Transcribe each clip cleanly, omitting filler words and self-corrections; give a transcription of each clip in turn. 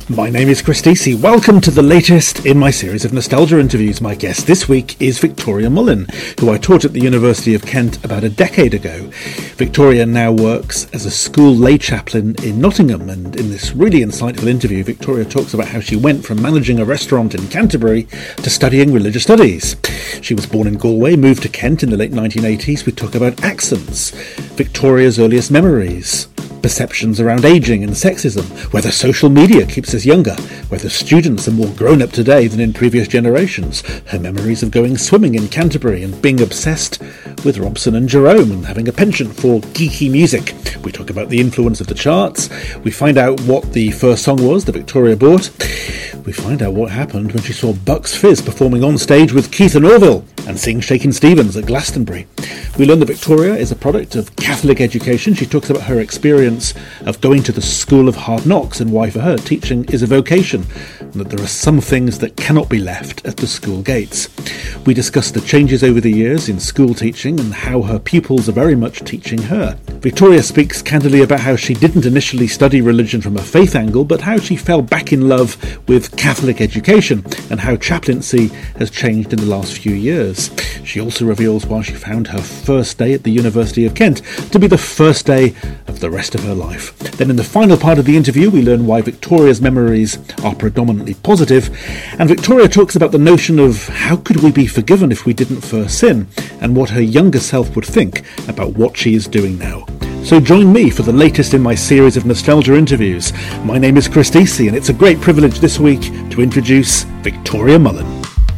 My name is Chris Stacey. Welcome to the latest in my series of nostalgia interviews. My guest this week is Victoria Mullen, who I taught at the University of Kent about a decade ago. Victoria now works as a school lay chaplain in Nottingham, and in this really insightful interview, Victoria talks about how she went from managing a restaurant in Canterbury to studying religious studies. She was born in Galway, moved to Kent in the late 1980s. We talk about accents, Victoria's earliest memories, perceptions around ageing and sexism, whether social media keeps us younger, whether students are more grown up today than in previous generations, her memories of going swimming in Canterbury and being obsessed with Robson and Jerome and having a penchant for geeky music. We talk about the influence of the charts. We find out what the first song was that Victoria bought. We find out what happened when she saw Bucks Fizz performing on stage with Keith and Orville and seeing Shakin' Stevens at Glastonbury. We learn that Victoria is a product of Catholic education. She talks about her experience of going to the School of Hard Knocks and why for her teaching is a vocation, and that there are some things that cannot be left at the school gates. We discuss the changes over the years in school teaching and how her pupils are very much teaching her. Victoria speaks candidly about how she didn't initially study religion from a faith angle, but how she fell back in love with Catholic education and how chaplaincy has changed in the last few years. She also reveals why she found her first day at the University of Kent to be the first day of the rest of her life. Then in the final part of the interview, we learn why Victoria's memories are predominantly positive, and Victoria talks about the notion of how could we be forgiven if we didn't first sin, and what her younger self would think about what she is doing now. So join me for the latest in my series of nostalgia interviews. My name is Chris Stacey, and it's a great privilege this week to introduce Victoria Mullen.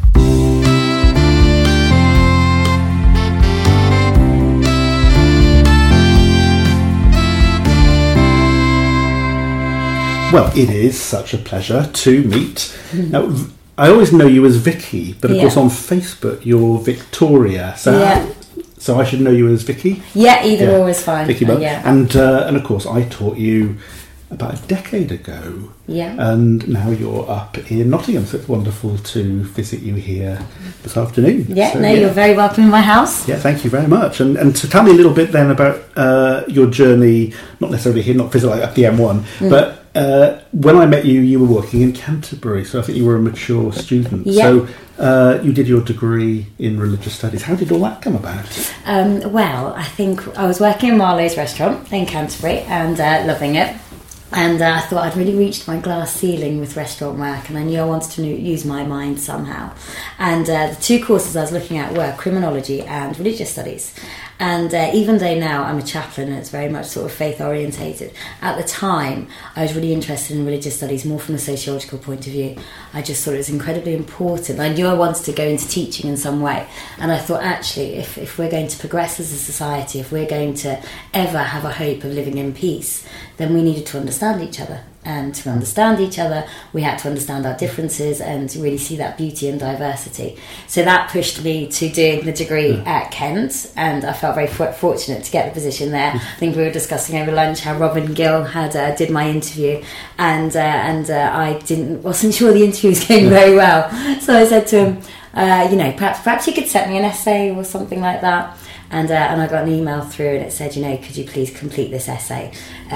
Well, it is such a pleasure to meet. Now, I always know you as Vicky, but of course on Facebook you're Victoria. So I should know you as Vicky? Yeah, either or is fine. Vicky and of course I taught you about a decade ago. Yeah. And now you're up in Nottingham, so it's wonderful to visit you here this afternoon. Yeah, so, you're very welcome in my house. Yeah, thank you very much. And to tell me a little bit then about your journey, not necessarily here, not physically up the M1, but when I met you, you were working in Canterbury, so I think you were a mature student. Yeah. So you did your degree in religious studies. How did all that come about? Well, I think I was working in Marlowe's restaurant in Canterbury and loving it. And I thought I'd really reached my glass ceiling with restaurant work, and I knew I wanted to use my mind somehow. And the two courses I was looking at were criminology and religious studies. And even though now I'm a chaplain and it's very much sort of faith orientated, at the time I was really interested in religious studies more from a sociological point of view. I just thought it was incredibly important. I knew I wanted to go into teaching in some way, and I thought actually if we're going to progress as a society, if we're going to ever have a hope of living in peace, then we needed to understand each other. And to understand each other, we had to understand our differences and really see that beauty and diversity. So that pushed me to doing the degree at Kent, and I felt very fortunate to get the position there. I think we were discussing over lunch how Robin Gill had did my interview, and I wasn't sure the interview was going very well. So I said to him, perhaps you could send me an essay or something like that. And I got an email through, and it said, could you please complete this essay?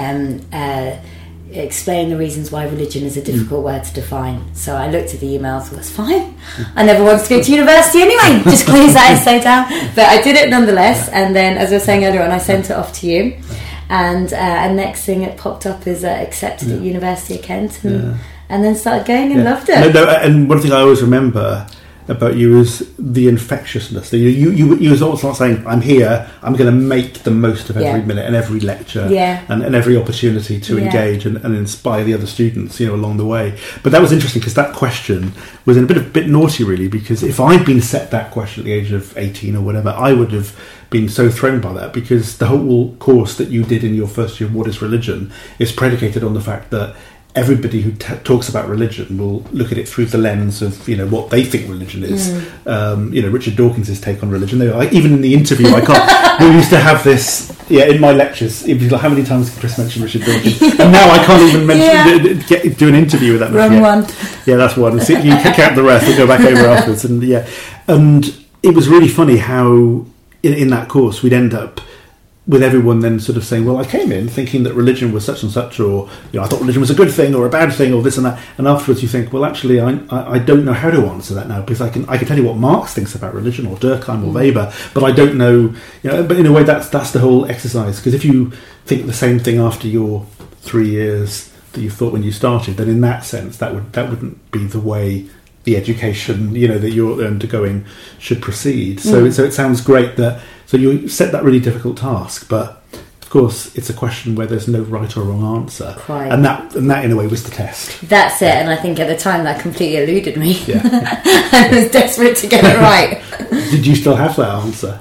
Explain the reasons why religion is a difficult word to define. So I looked at the email, thought that's fine. I never wanted to go to university anyway. Just close that essay down. But I did it nonetheless. And then, as I was saying earlier on, I sent it off to you. And next thing it popped up is accepted at University of Kent, and then started going and loved it. No, and one thing I always remember about you is the infectiousness. You was always not saying, I'm here, I'm going to make the most of every minute and every lecture and every opportunity to engage and inspire the other students, along the way. But that was interesting because that question was a bit naughty, really, because if I'd been set that question at the age of 18 or whatever, I would have been so thrown by that, because the whole course that you did in your first year of What is Religion is predicated on the fact that everybody who talks about religion will look at it through the lens of what they think religion is. Richard Dawkins' take on religion. Even in the interview, we used to have this. In my lectures, it'd be like, how many times did Chris mention Richard Dawkins? And now I can't even do an interview with that. Wrong one. Yeah, that's one. So you kick out the rest and go back over afterwards. And it was really funny how in that course we'd end up with everyone then sort of saying, well, I came in thinking that religion was such and such, or I thought religion was a good thing or a bad thing or this and that, and afterwards you think, well, actually, I don't know how to answer that now, because I can tell you what Marx thinks about religion, or Durkheim or Weber, but I don't know, but in a way that's the whole exercise, because if you think the same thing after your 3 years that you thought when you started, then in that sense that wouldn't be the way the education that you're undergoing should proceed. So it sounds great that you set that really difficult task, but of course it's a question where there's no right or wrong answer. Quite. And that in a way was the test. That's it, and I think at the time that completely eluded me. Yeah. I was desperate to get it right. Did you still have that answer?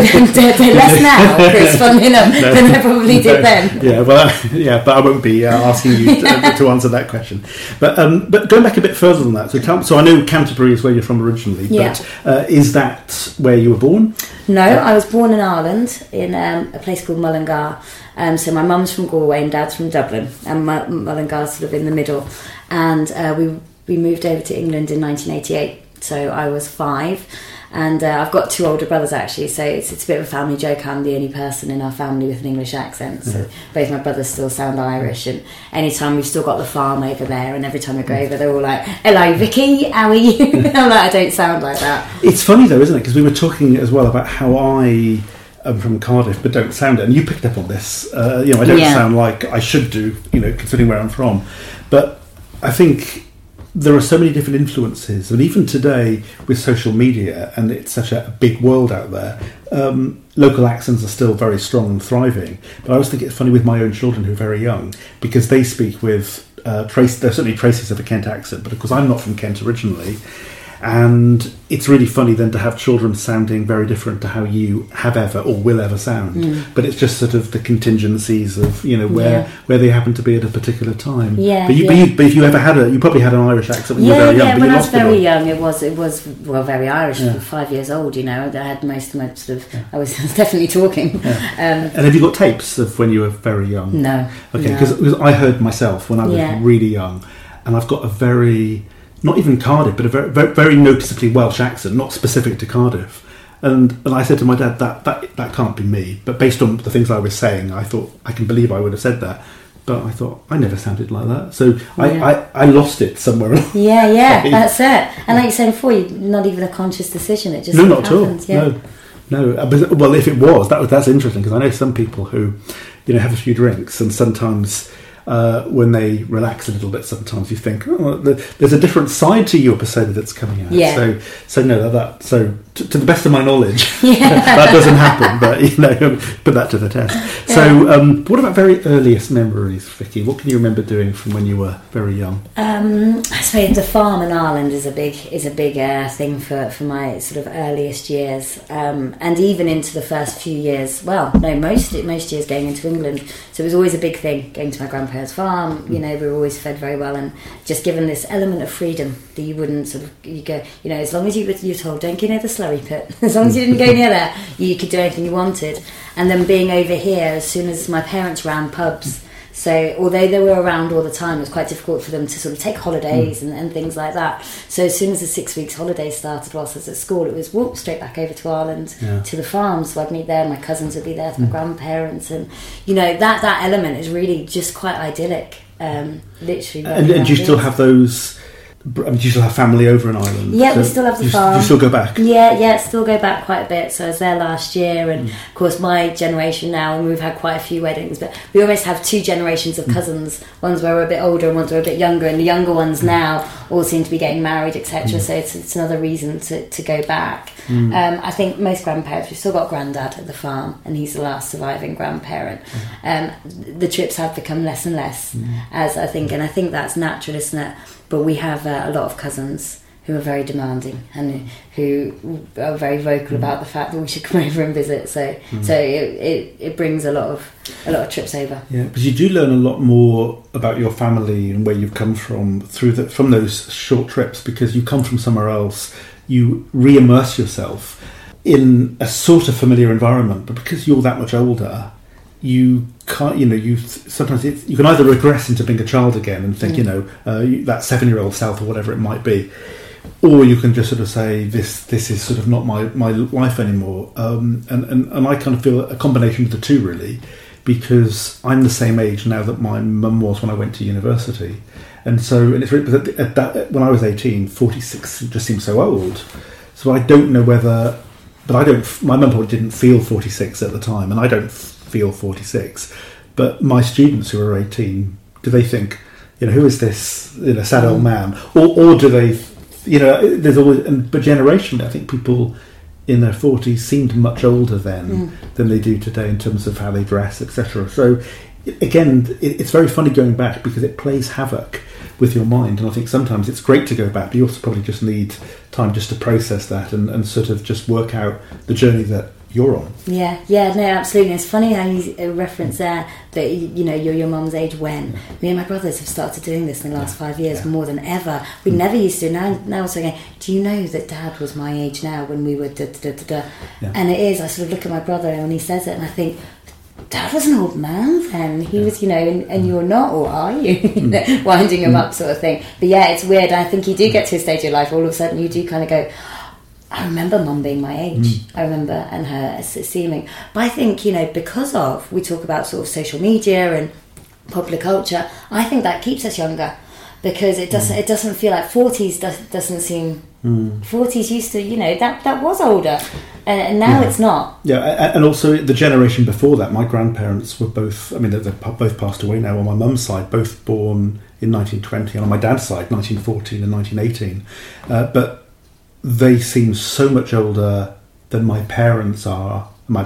Less now, Chris, funnily enough, than I probably did then. Yeah, but I won't be asking you to answer that question. But going back a bit further than that, so I know Canterbury is where you're from originally, but is that where you were born? No, I was born in Ireland, in a place called Mullingar. So my mum's from Galway and dad's from Dublin, and Mullingar's sort of in the middle. And we moved over to England in 1988, so I was 5. And I've got 2 older brothers, actually, so it's a bit of a family joke. I'm the only person in our family with an English accent. So both my brothers still sound Irish, and anytime we've still got the farm over there, and every time I go over, they're all like, "Hello, Vicky, how are you?" I'm like, I don't sound like that. It's funny though, isn't it? Because we were talking as well about how I am from Cardiff, but don't sound it, and you picked up on this. I don't sound like I should do, considering where I'm from. But I think there are so many different influences, and even today with social media, and it's such a big world out there, local accents are still very strong and thriving. But I always think it's funny with my own children who are very young, because they speak with there's certainly traces of a Kent accent, but of course I'm not from Kent originally, and it's really funny then to have children sounding very different to how you have ever or will ever sound. But it's just sort of the contingencies of where they happen to be at a particular time. But if you ever had you probably had an Irish accent when you were very young. Yeah, when I was very young, it was very Irish. 5 years old, I had most of my I was definitely talking. And have you got tapes of when you were very young? No. Okay, because I heard myself when I was really young, and I've got a very, not even Cardiff, but a very, very, very noticeably Welsh accent, not specific to Cardiff. And I said to my dad, that can't be me. But based on the things I was saying, I thought, I can believe I would have said that. But I thought, I never sounded like that. So I lost it somewhere along. Yeah, that's it. And like you said before, not even a conscious decision. It just not happens. At all. No. Well, if it was, that's interesting, because I know some people who, have a few drinks, and sometimes when they relax a little bit, sometimes you think, there's a different side to your persona that's coming out. Yeah. So to the best of my knowledge, that doesn't happen. But put that to the test. Yeah. So, what about very earliest memories, Vicky? What can you remember doing from when you were very young? I suppose the farm in Ireland is a big thing for my sort of earliest years, and even into the first few years. Well, no, most years going into England. So it was always a big thing going to my grandparents' farm. We were always fed very well, and just given this element of freedom that you wouldn't you go, as long as you're told don't go near the slurry pit, as long as you didn't go near there, you could do anything you wanted. And then being over here, as soon as my parents ran pubs, so although they were around all the time, it was quite difficult for them to sort of take holidays and things like that. So as soon as the 6 weeks holiday started whilst I was at school, it was walk straight back over to Ireland, to the farm. So I'd meet there, my cousins would be there, my grandparents, and that element is really just quite idyllic. Literally. And do you still have those? Do you still have family over in Ireland? Yeah, we still have the farm. Do you still go back? Yeah, still go back quite a bit. So I was there last year, and of course my generation now, and we've had quite a few weddings, but we almost have 2 generations of cousins, ones where we're a bit older and ones where we're a bit younger, and the younger ones now all seem to be getting married, etc. So it's another reason to go back. I think most grandparents, we've still got granddad at the farm, and he's the last surviving grandparent. The trips have become less and less, as I think, and I think that's natural, isn't it? But we have a lot of cousins who are very demanding and who are very vocal about the fact that we should come over and visit. So it brings a lot of trips over. Yeah, because you do learn a lot more about your family and where you've come from from those short trips, because you come from somewhere else. You re-immerse yourself in a sort of familiar environment, but because you're that much older, you can't, sometimes you can either regress into being a child again and think, that 7-year-old self or whatever it might be, or you can just sort of say this is sort of not my life anymore. And I kind of feel a combination of the two, really, because I'm the same age now that my mum was when I went to university. And it's really, when I was 18, 46 just seemed so old. So I don't know whether, my mum probably didn't feel 46 at the time, and I don't feel 46. But my students who are 18, do they think, who is this, sad old man? Or do they, there's always, but generationally, I think people in their 40s seemed much older then than they do today in terms of how they dress, etc. So again, it's very funny going back because it plays havoc with your mind, and I think sometimes it's great to go back, but you also probably just need time just to process that and sort of just work out the journey that you're on. Yeah, no, absolutely. It's funny how you reference there that you're your mum's age when. Me and my brothers have started doing this in the last 5 years more than ever. We never used to. Now it's okay. Do you know that Dad was my age now when we were da-da-da-da-da? Yeah. And it is. I sort of look at my brother when he says it and I think, Dad was an old man then. He was, and you're not, or are you? Winding him up sort of thing. But yeah, it's weird. I think you do get to a stage of your life, all of a sudden you do kind of go, I remember Mum being my age. I remember, and her seeming. But I think, because we talk about sort of social media and popular culture, I think that keeps us younger. Because it doesn't feel like 40s doesn't seem... 40s used to, that was older. And now it's not. Yeah, and also the generation before that, my grandparents were both, they've both passed away now on my mum's side, both born in 1920, and on my dad's side, 1914 and 1918. But they seem so much older than my parents are. My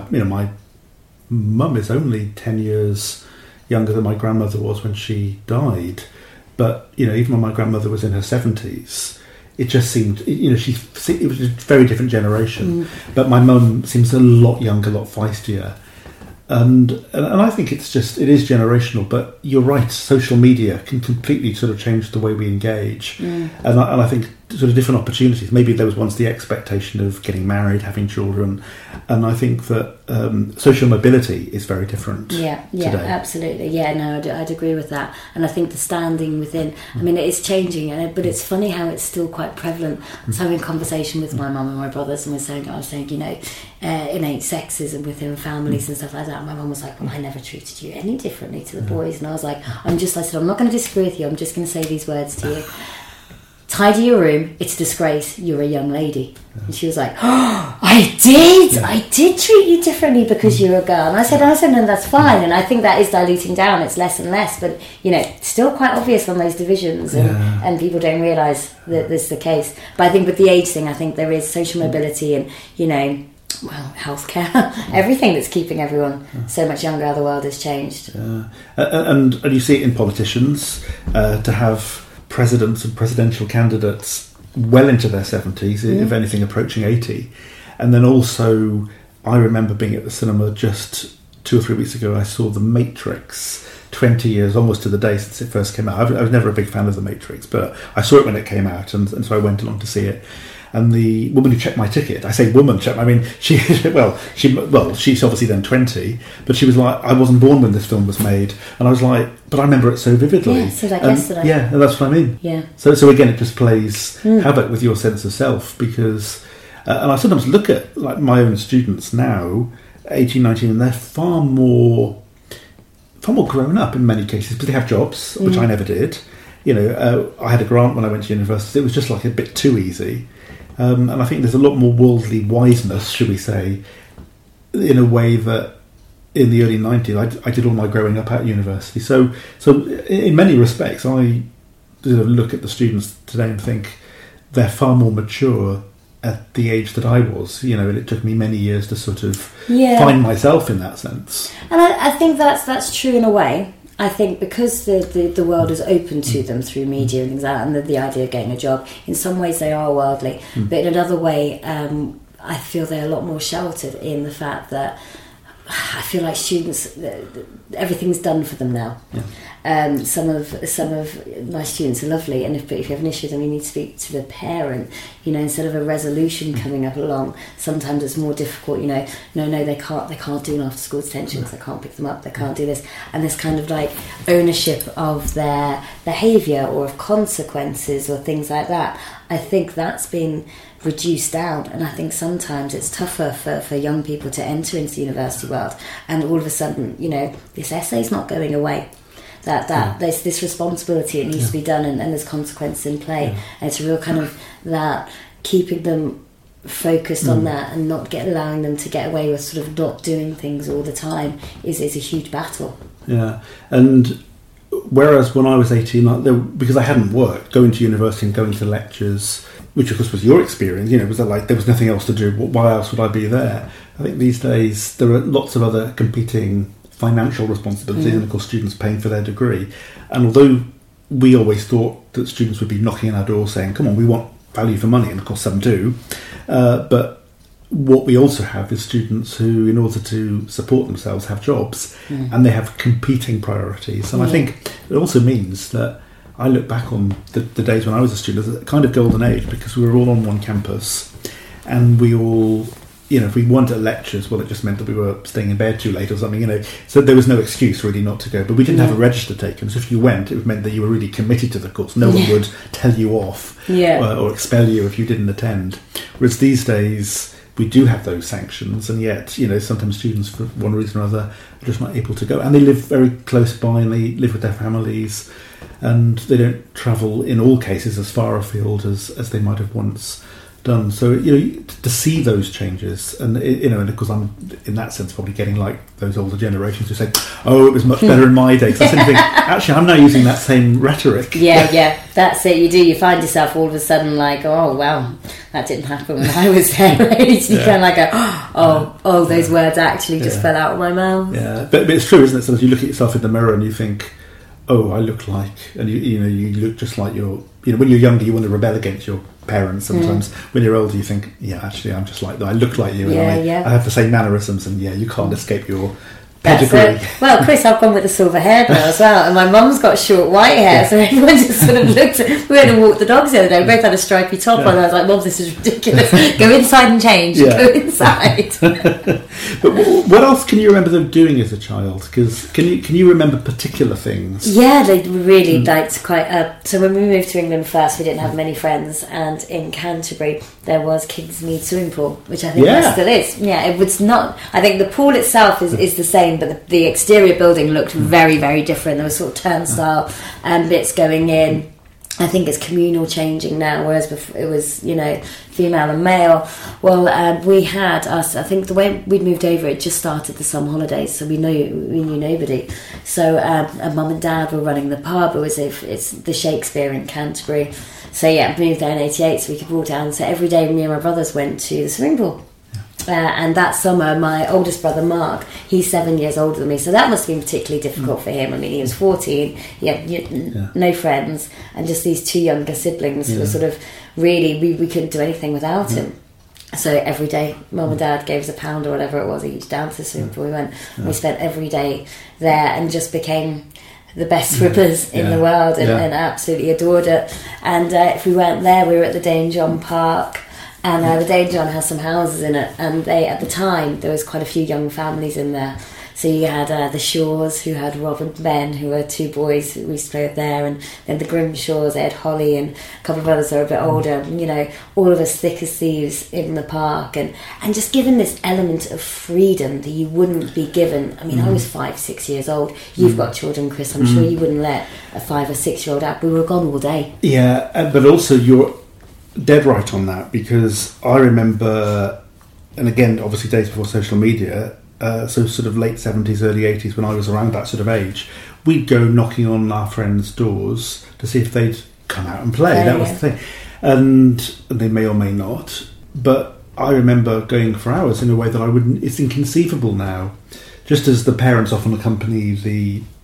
mum is only 10 years younger than my grandmother was when she died. But, even when my grandmother was in her 70s, it just seemed, it was a very different generation. But my mum seems a lot younger, a lot feistier. And I think it is generational, but you're right, social media can completely sort of change the way we engage. And I think sort of different opportunities. Maybe there was once the expectation of getting married, having children, and I think that social mobility is very different today. Absolutely. Yeah, no, I'd agree with that. And I think the standing within, it is changing, but it's funny how it's still quite prevalent. I was having a conversation with my mum and my brothers, and I was saying, innate sexism within families and stuff like that. And my mum was like, well, I never treated you any differently to the boys. And I was like, I said, I'm not going to disagree with you, I'm just going to say these words to you. Tidy your room, it's a disgrace, you're a young lady. And she was like, oh, I did treat you differently because you're a girl. And I said, no, that's fine. And I think that is diluting down, it's less and less, but it's still quite obvious on those divisions, and people don't realise that this is the case. But I think with the age thing, I think there is social mobility and healthcare, everything that's keeping everyone so much younger. The world has changed. And you see it in politicians, to have presidents and presidential candidates well into their 70s, if anything approaching 80. And then also, I remember being at the cinema just 2 or 3 weeks ago, I saw The Matrix, 20 years, almost to the day since it first came out. I was never a big fan of The Matrix, but I saw it when it came out, and so I went along to see it. And the woman who checked my ticket, I say woman, she's obviously then 20, but she was like, I wasn't born when this film was made. And I was like, but I remember it so vividly. Yeah, so like yesterday. Yeah, and that's what I mean. Yeah. So again, it just plays havoc with your sense of self, because, and I sometimes look at like my own students now, 18, 19, and they're far more grown up in many cases, but they have jobs, which I never did. I had a grant when I went to university. It was just like a bit too easy. And I think there's a lot more worldly wiseness, should we say, in a way that in the early 90s I did all my growing up at university. So in many respects, I sort of look at the students today and think they're far more mature at the age that I was, and it took me many years to sort of find myself in that sense. And I think that's true in a way. I think because the world is open to them through media and things like that, and the idea of getting a job, in some ways they are worldly, but in another way, I feel they're a lot more sheltered in the fact that I feel like students, everything's done for them now. some of my students are lovely, and if you have an issue, then we need to speak to the parent. Instead of a resolution coming up along, sometimes it's more difficult. No, they can't do an after school detention because I can't pick them up. They can't do this, and this kind of like ownership of their behaviour or of consequences or things like that. I think that's been reduced down, and I think sometimes it's tougher for young people to enter into the university world, and all of a sudden, this essay's not going away. That there's this responsibility, it needs to be done, and there's consequences in play, and it's a real kind of that keeping them focused on that and not allowing them to get away with sort of not doing things all the time is a huge battle. Yeah, and whereas when I was 18, because I hadn't worked, going to university and going to lectures, which of course was your experience, was that like there was nothing else to do, why else would I be there? I think these days there are lots of other competing financial responsibilities, and of course students paying for their degree. And although we always thought that students would be knocking on our door saying, come on, we want value for money, and of course some do, but what we also have is students who, in order to support themselves, have jobs, and they have competing priorities. And I think it also means that I look back on the days when I was a student as a kind of golden age, because we were all on one campus, and we all, if we weren't at lectures, well, it just meant that we were staying in bed too late or something, so there was no excuse really not to go. But we didn't have a register taken, so if you went, it meant that you were really committed to the course. No one would tell you off or expel you if you didn't attend. Whereas these days, we do have those sanctions, and yet, sometimes students, for one reason or other, are just not able to go. And they live very close by, and they live with their families, and they don't travel, in all cases, as far afield as they might have once done. So, to see those changes, and, and of course I'm, in that sense, probably getting like those older generations who say, oh, it was much better in my day. Because I think, actually, I'm now using that same rhetoric. Yeah, that's it. You find yourself all of a sudden like, oh, wow, that didn't happen when I was there. You kind of like go, those words actually just fell out of my mouth. Yeah, but it's true, isn't it? So as you look at yourself in the mirror and you think, oh, I look like, and you look just like your, when you're younger, you want to rebel against your parents sometimes. When you're older, you think, actually, I'm just like, I look like you, and I have the same mannerisms, and you can't escape your pedigree. Well, Chris, I've gone with the silver hair now as well, and my mum's got short white hair, so everyone just sort of looked at, we went and walked the dogs the other day, we both had a stripy top on, and I was like, Mum, this is ridiculous, go inside and change, go inside. But what else can you remember them doing as a child? Because can you remember particular things? Yeah, they really liked so when we moved to England first, we didn't have many friends, and in Canterbury there was Kingsmead swimming pool, which I think there still is. Yeah, it was not, I think the pool itself is the same, but the exterior building looked very, very different. There was sort of turnstile bits going in. I think it's communal changing now, whereas before it was, female and male. Well, we had I think the way we'd moved over, it just started the summer holidays, so we knew nobody. So Mum and Dad were running the pub. It's the Shakespeare in Canterbury. So moved there in '88, so we could walk down. So every day, me and my brothers went to the swimming pool. And that summer, my oldest brother Mark, he's 7 years older than me, so that must have been particularly difficult for him. I mean, he was 14, he had no friends, and just these two younger siblings who were sort of really, we couldn't do anything without him. So every day, Mum and Dad gave us £1 or whatever it was each down to the swimming pool. We went, and we spent every day there, and just became the best swimmers in the world, and absolutely adored it. And if we weren't there, we were at the Dane John Park. And the Dane John has some houses in it, and at the time there was quite a few young families in there. So you had the Shaws, who had Rob and Ben, who were two boys who we used to play with there, and then the Grimshaws, they had Holly and a couple of others that were a bit older. And, all of us thick as thieves in the park, and just given this element of freedom that you wouldn't be given. I mean, I was 5-6 years old. You've got children, Chris. I'm sure you wouldn't let a 5 or 6 year old out. We were gone all day. Yeah, but also you're dead right on that, because I remember, and again, obviously days before social media, so sort of late 70s, early 80s, when I was around that sort of age, we'd go knocking on our friends' doors to see if they'd come out and play. That was the thing. And they may or may not, but I remember going for hours in a way that it's inconceivable now. Just as the parents often accompany the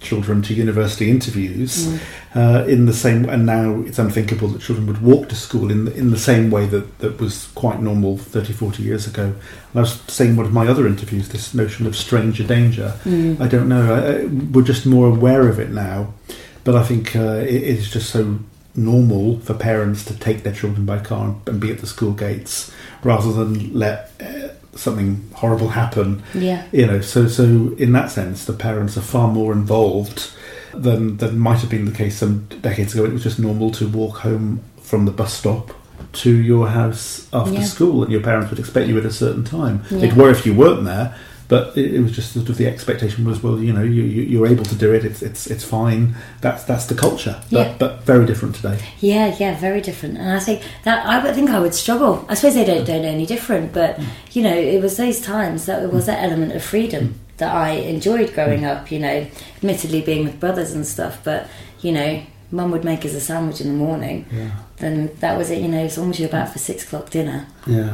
children to university interviews in the same, and now it's unthinkable that children would walk to school in the same way that was quite normal 30, 40 years ago. And I was saying one of my other interviews, this notion of stranger danger. I don't know, we're just more aware of it now, but I think it is just so normal for parents to take their children by car and be at the school gates rather than let something horrible happen. So in that sense the parents are far more involved than might have been the case some decades ago. It was just normal to walk home from the bus stop to your house after school, and your parents would expect you at a certain time. They'd worry if you weren't there, but it was just sort of the expectation was, well, you're able to do it. It's fine. That's the culture. But very different today. Yeah, very different. And I think that I would struggle. I suppose they don't know any different, but it was those times that it was that element of freedom that I enjoyed growing up. Admittedly being with brothers and stuff, but Mum would make us a sandwich in the morning. Then that was it. As long as you're back for 6 o'clock dinner.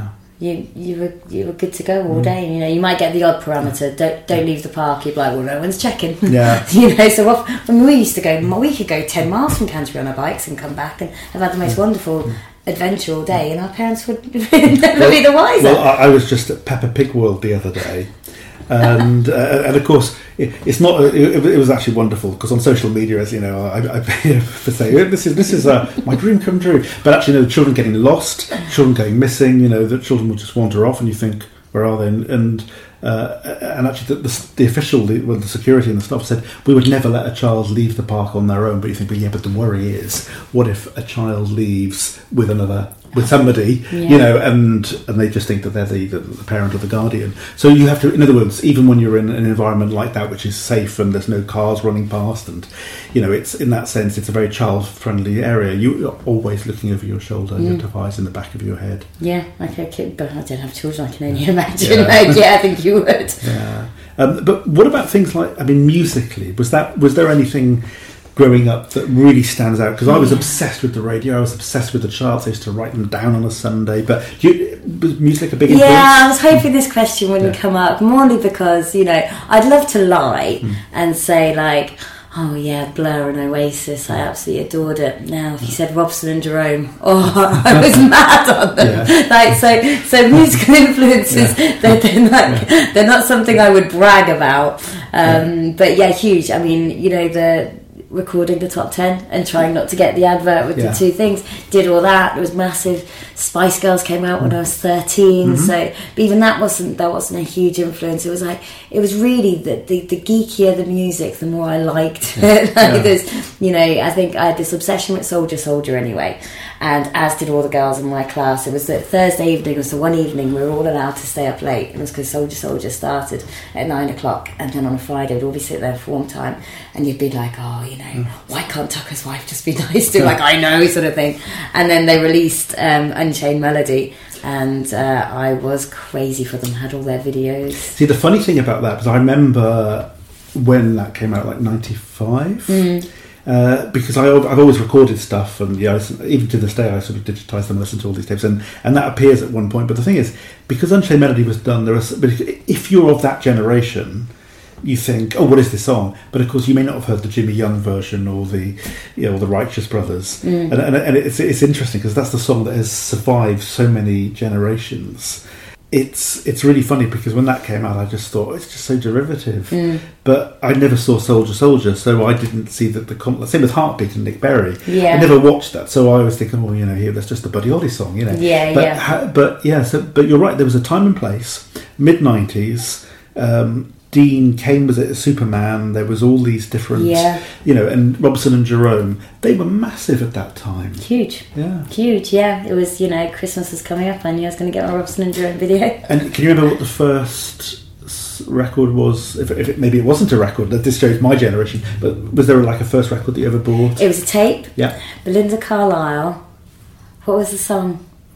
You were good to go all day. You might get the odd parameter. Don't leave the park. You'd be like, well, no one's checking. So when we used to go, we could go 10 miles from Canterbury on our bikes and come back and have had the most wonderful adventure all day, and our parents would never be the wiser. Well, I was just at Peppa Pig World the other day. And of course, it's not. It was actually wonderful because on social media, as you know, I for say this is my dream come true. But actually, the children getting lost, children going missing. The children will just wander off, and you think, where are they? And actually, the official, the security and the staff said we would never let a child leave the park on their own. But you think, but the worry is, what if a child leaves with somebody, and they just think that they're the parent or the guardian. So you have to, in other words, even when you're in an environment like that, which is safe and there's no cars running past, and it's in that sense, it's a very child-friendly area. You're always looking over your shoulder. You have to have eyes in the back of your head. Like a kid, but I don't have children. I can only imagine. I think you would. But what about things like, musically, was there anything growing up that really stands out? Because I was obsessed with the radio, I was obsessed with the charts, I used to write them down on a Sunday. But was music a big influence? I was hoping this question wouldn't come up, morely because I'd love to lie and say like, oh yeah, Blur and Oasis, I absolutely adored it. Now if you said Robson and Jerome, I was mad on them. So musical influences, they're not something I would brag about, but huge. The recording the top 10 and trying not to get the advert with the two things, did all that. It was massive. Spice Girls came out when I was 13, so but even that wasn't a huge influence. It was really the geekier the music, the more I liked it. I think I had this obsession with Soldier anyway, and as did all the girls in my class. It was that Thursday evening was the one evening we were all allowed to stay up late, and it was because Soldier started at 9 o'clock, and then on a Friday we'd all be sitting there for form time, and you'd be like, why can't Tucker's wife just be nice to like, I know, sort of thing. And then they released Unchained Melody, and I was crazy for them, had all their videos. See, the funny thing about that, because I remember when that came out, like 95, because I've always recorded stuff, and even to this day I sort of digitise them and listen to all these tapes, and that appears at one point. But the thing is, because Unchained Melody was done, if you're of that generation, you think, oh, what is this song? But of course, you may not have heard the Jimmy Young version or the Righteous Brothers, and it's interesting because that's the song that has survived so many generations. It's really funny because when that came out, I just thought it's just so derivative. But I never saw Soldier, so I didn't see that same with Heartbeat and Nick Berry. I never watched that, so I was thinking, here that's just a Buddy Holly song, But you're right. There was a time and place, mid-90s. Dean Cain was at Superman. There was all these different, and Robson and Jerome. They were massive at that time. Huge. It was, Christmas was coming up. I knew I was going to get my Robson and Jerome video. And can you remember what the first record was? If maybe it wasn't a record. This shows my generation. But was there a first record that you ever bought? It was a tape. Yeah. Belinda Carlisle. What was the song?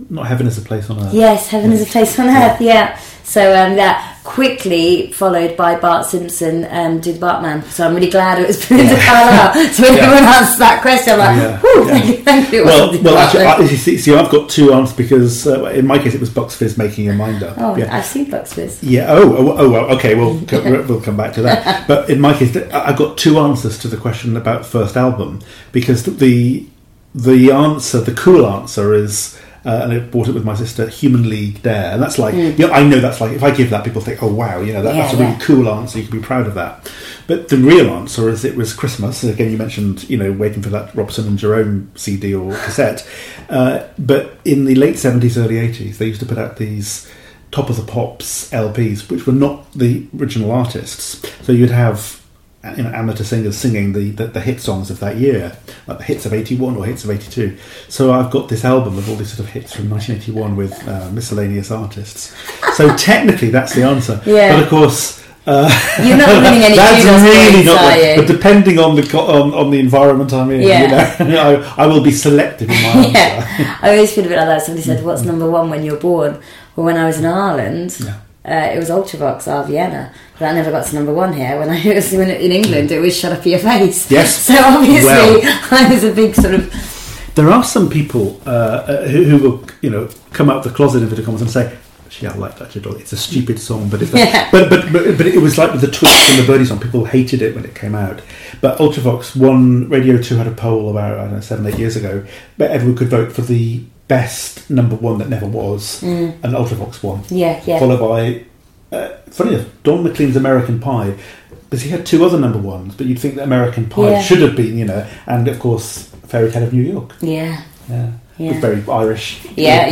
not Heaven is a Place on Earth. Yes, Heaven is a Place on Earth. Yeah. So that quickly followed by Bart Simpson, Do the Bartman. So I'm really glad it was Belinda Carlisle. So when everyone asks that question, I'm like, thank you. Well, actually, see, I've got two answers because in my case it was Bucks Fizz making your mind up. Oh, I've seen Bucks Fizz. Yeah. Well, okay. We'll come back to that. But in my case, I've got two answers to the question about first album, because the answer, the cool answer is. And I bought it with my sister, Human League Dare. And that's like, I know that's like, if I give that, people think, oh wow, that's a really cool answer, you can be proud of that. But the real answer is it was Christmas. Again, you mentioned, waiting for that Robson and Jerome CD or cassette. But in the late 70s, early 80s, they used to put out these Top of the Pops LPs, which were not the original artists. So you'd have amateur singers singing the hit songs of that year, like the hits of 81 or hits of 82. So I've got this album of all these sort of hits from 1981 with miscellaneous artists. So technically that's the answer. Yeah. But of course... you're not winning any that's really not right, but depending on the environment I'm in, I will be selective in my answer. I always feel a bit like that. Somebody said, what's number one when you're born? Well, when I was in Ireland... it was Ultravox, Our Vienna, but I never got to number one here. When I was in England, it was Shut Up Your Face. Yes. So obviously, I was a big sort of... There are some people who will, come out of the closet into the comments and say, "Actually, I like that little. It's a stupid song, but but it was like with the Tweets and the Birdie song. People hated it when it came out. But Ultravox won. Radio 2 had a poll about 7-8 years ago, but everyone could vote for the best number one that never was, and Ultravox won. Yeah. Followed by, funny enough, Don McLean's American Pie, because he had two other number ones, but you'd think that American Pie should have been, and of course, Fairy Tale of New York. Yeah. It was very Irish. Yeah.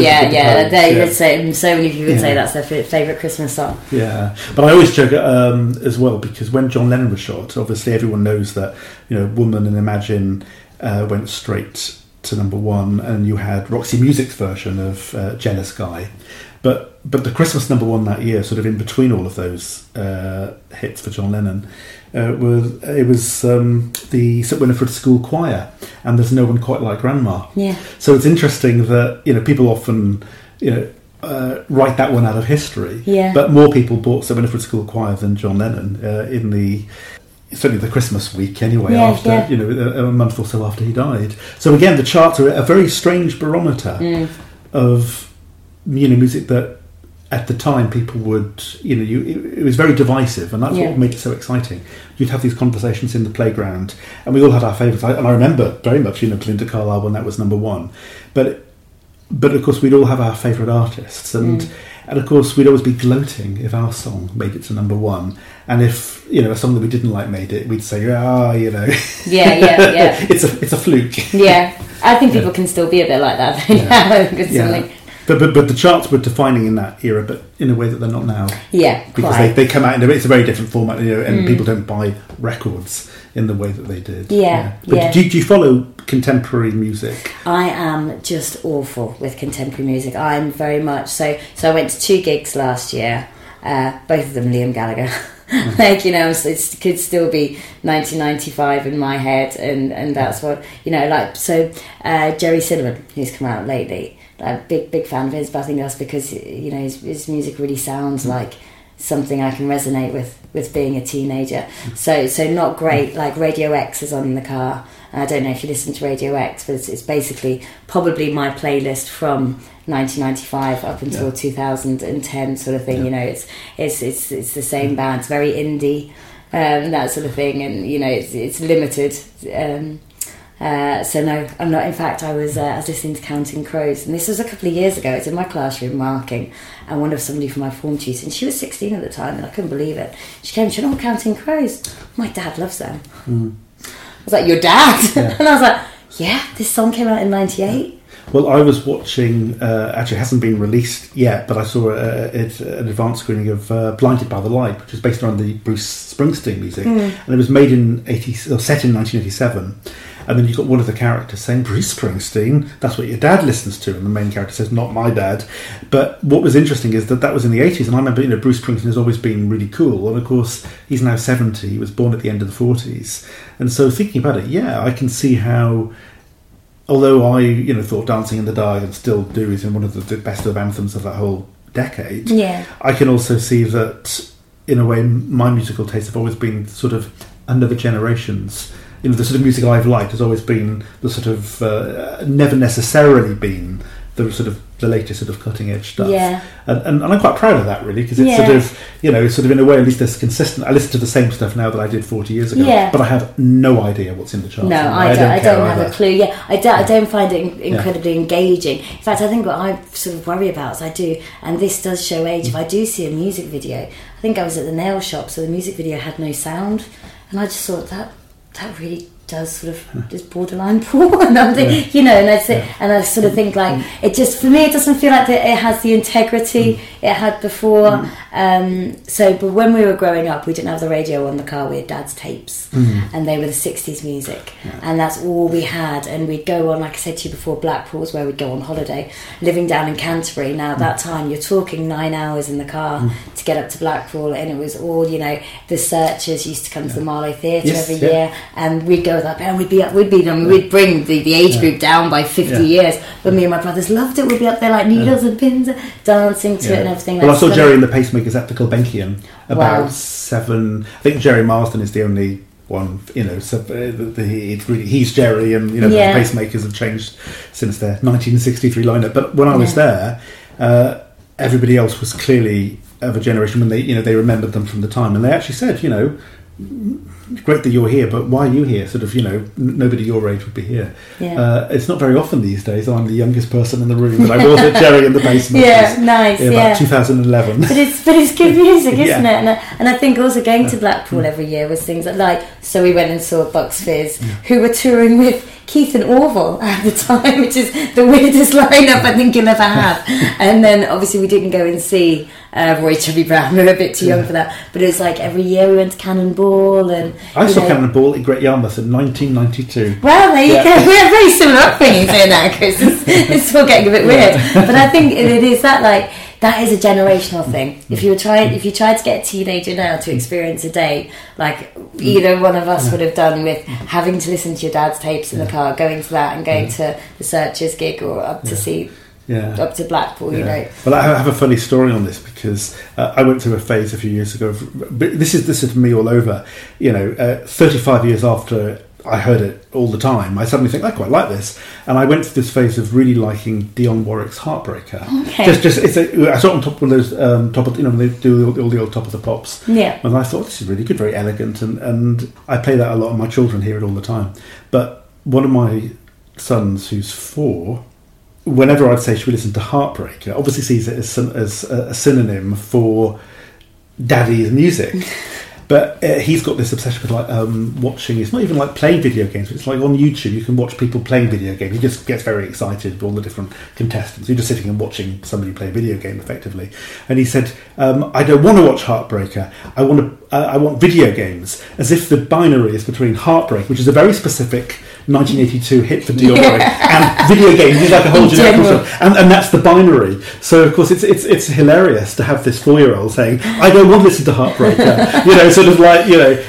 So many people would say that's their favourite Christmas song. Yeah, but I always joke as well, because when John Lennon was shot, obviously everyone knows that Woman and Imagine went straight to number one, and you had Roxy Music's version of Jealous Guy, but the Christmas number one that year, sort of in between all of those hits for John Lennon, was the St Winifred School Choir, and There's No One Quite Like Grandma. Yeah. So it's interesting that people often write that one out of history. Yeah. But more people bought St Winifred School Choir than John Lennon certainly the Christmas week anyway, after a month or so after he died. So again, the charts are a very strange barometer of music that at the time people would it was very divisive, and that's what made it so exciting. You'd have these conversations in the playground, and we all had our favourites. And I remember very much Belinda Carlisle when that was number one, but of course we'd all have our favourite artists, and of course we'd always be gloating if our song made it to number one, and if a song that we didn't like made it, we'd say it's a fluke. Yeah, I think people can still be a bit like that. But the charts were defining in that era, but in a way that they're not now. Yeah, because they come out it's a very different format, and people don't buy records in the way that they did. Yeah. But do you follow contemporary music? I am just awful with contemporary music. I'm very much so. I went to 2 gigs last year, both of them Liam Gallagher. It could still be 1995 in my head, and that's what Jerry Cinnamon, who's come out lately. I'm a big fan of his, but I think that's because his music really sounds like something I can resonate with being a teenager. So not great. Like Radio X is on in the car. I don't know if you listen to Radio X, but it's basically probably my playlist from 1995 up until 2010 sort of thing. It's the same band. It's very indie, that sort of thing, and it's limited. So no, I'm not. In fact, I was listening to Counting Crows, and this was a couple of years ago. It's in my classroom marking, and one of somebody from my form tutor, and she was 16 at the time, and I couldn't believe it. She came, "You know Counting Crows? My dad loves them." I was like, "Your dad?" Yeah. And I was like, "Yeah, this song came out in '98." Well, I was watching, actually it hasn't been released yet, but I saw an advanced screening of Blinded by the Light, which is based around the Bruce Springsteen music, and it was made set in 1987. And then you've got one of the characters saying, "Bruce Springsteen, that's what your dad listens to." And the main character says, "Not my dad." But what was interesting is that was in the 80s. And I remember, Bruce Springsteen has always been really cool. And of course, he's now 70. He was born at the end of the 40s. And so thinking about it, I can see how although I thought Dancing in the Dark, and still do, is in one of the best of anthems of that whole decade. Yeah. I can also see that, in a way, my musical tastes have always been sort of under the generations. The sort of music I've liked has always been the sort of never necessarily been the sort of the latest sort of cutting edge stuff. Yeah. And I'm quite proud of that, really, because it's sort of in a way, at least there's consistent. I listen to the same stuff now that I did 40 years ago, but I have no idea what's in the charts. No, I don't have a clue. Yeah, I don't find it incredibly engaging. In fact, I think what I sort of worry about is and this does show age, if I do see a music video, I think I was at the nail shop, so the music video had no sound, and I just thought that really does sort of just borderline porn, and I sort of think like it just, for me, it doesn't feel like that it has the integrity it had before. But when we were growing up, we didn't have the radio on the car. We had Dad's tapes, and they were the 60s music, and that's all we had. And we'd go on, like I said to you before, Blackpool's where we'd go on holiday, living down in Canterbury. Now at that time, you're talking 9 hours in the car to get up to Blackpool, and it was all, the Searchers used to come to the Marlow Theatre every year, and we'd go up, and we'd bring the age group down by 50 years. But me and my brothers loved it. We'd be up there like needles and pins, dancing to it and everything. Well, I saw Jerry and the Pacemakers at the Gulbenkian about 7. I think Jerry Marsden is the only one. So he's Jerry, and the Pacemakers have changed since their 1963 lineup. But when I was there, everybody else was clearly of a generation when they remembered them from the time, and they actually said, great that you're here, but why are you here? Sort of, nobody your age would be here. Yeah. It's not very often these days I'm the youngest person in the room, but I was at Jerry and the Pacemakers. Yeah, nice. About 2011. But it's good music, isn't it? And I think also going to Blackpool every year was things like so we went and saw Bucks Fizz, who were touring with Keith and Orville at the time, which is the weirdest lineup I think you'll ever have. And then obviously we didn't go and see Roy Chubby Brown. We were a bit too young for that. But it was like every year we went to Cannonball, and I saw Cannonball at Great Yarmouth in 1992. Well, there you go. We have very similar upbringings here now, Chris. It's all getting a bit weird. But I think it is that is a generational thing. If you tried to get a teenager now to experience a day like either one of us would have done, with having to listen to your dad's tapes in the car, going to that and going to the Searchers gig, or up to see up to Blackpool, Well, I have a funny story on this, because I went through a phase a few years ago. But this is me all over. 35 years after I heard it all the time, I suddenly think I quite like this, and I went through this phase of really liking Dionne Warwick's Heartbreaker. Okay. I saw it on top of those top of when they do all the old Top of the Pops. Yeah. And I thought, this is really good, very elegant, and I play that a lot, and my children hear it all the time. But one of my sons, who's 4, whenever I'd say, should we listen to Heartbreaker, obviously sees it as a synonym for daddy's music. But he's got this obsession with watching. It's not even like playing video games. But it's like on YouTube, you can watch people playing video games. He just gets very excited with all the different contestants. You're just sitting and watching somebody play a video game, effectively. And he said, "I don't want to watch Heartbreaker. I want video games." As if the binary is between Heartbreak, which is a very specific 1982 hit for Dionne Warwick, and video games is like a whole general, and that's the binary. So of course it's hilarious to have this 4-year-old saying, "I don't want to listen to Heartbreaker," sort of like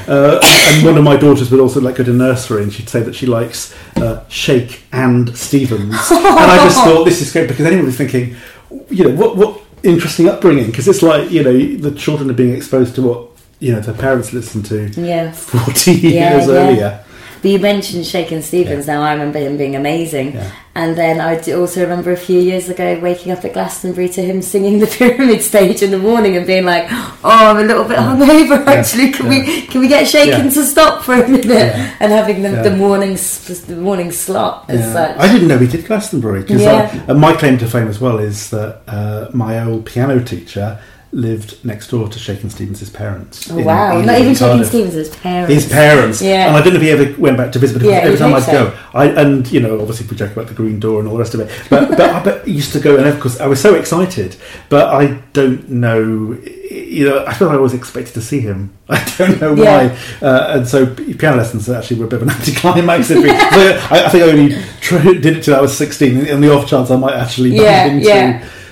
and one of my daughters would also go to nursery, and she'd say that she likes Shake and Stevens, and I just thought this is great, because anyone was thinking, what interesting upbringing, because it's like the children are being exposed to what their parents listened to 40 years earlier. But you mentioned Shakin' Stevens. Now I remember him being amazing, and then I also remember a few years ago waking up at Glastonbury to him singing the Pyramid Stage in the morning and being like, "Oh, I'm a little bit hungover. Actually, can we get Shakin' to stop for a minute?" And having the morning slot as such. I didn't know he did Glastonbury, because my claim to fame as well is that my old piano teacher lived next door to Shakin' Stevens' parents. Oh, wow. Not even Shakin' Stevens' parents. His parents. Yeah. And I don't know if he ever went back to visit, but every time I'd go, obviously we joke about the green door and all the rest of it, but I used to go, and of course I was so excited, but I don't know, I feel like I always expected to see him. I don't know why. And so piano lessons actually were a bit of an anticlimax. I think I only did it till I was 16, and the off chance I might actually bump into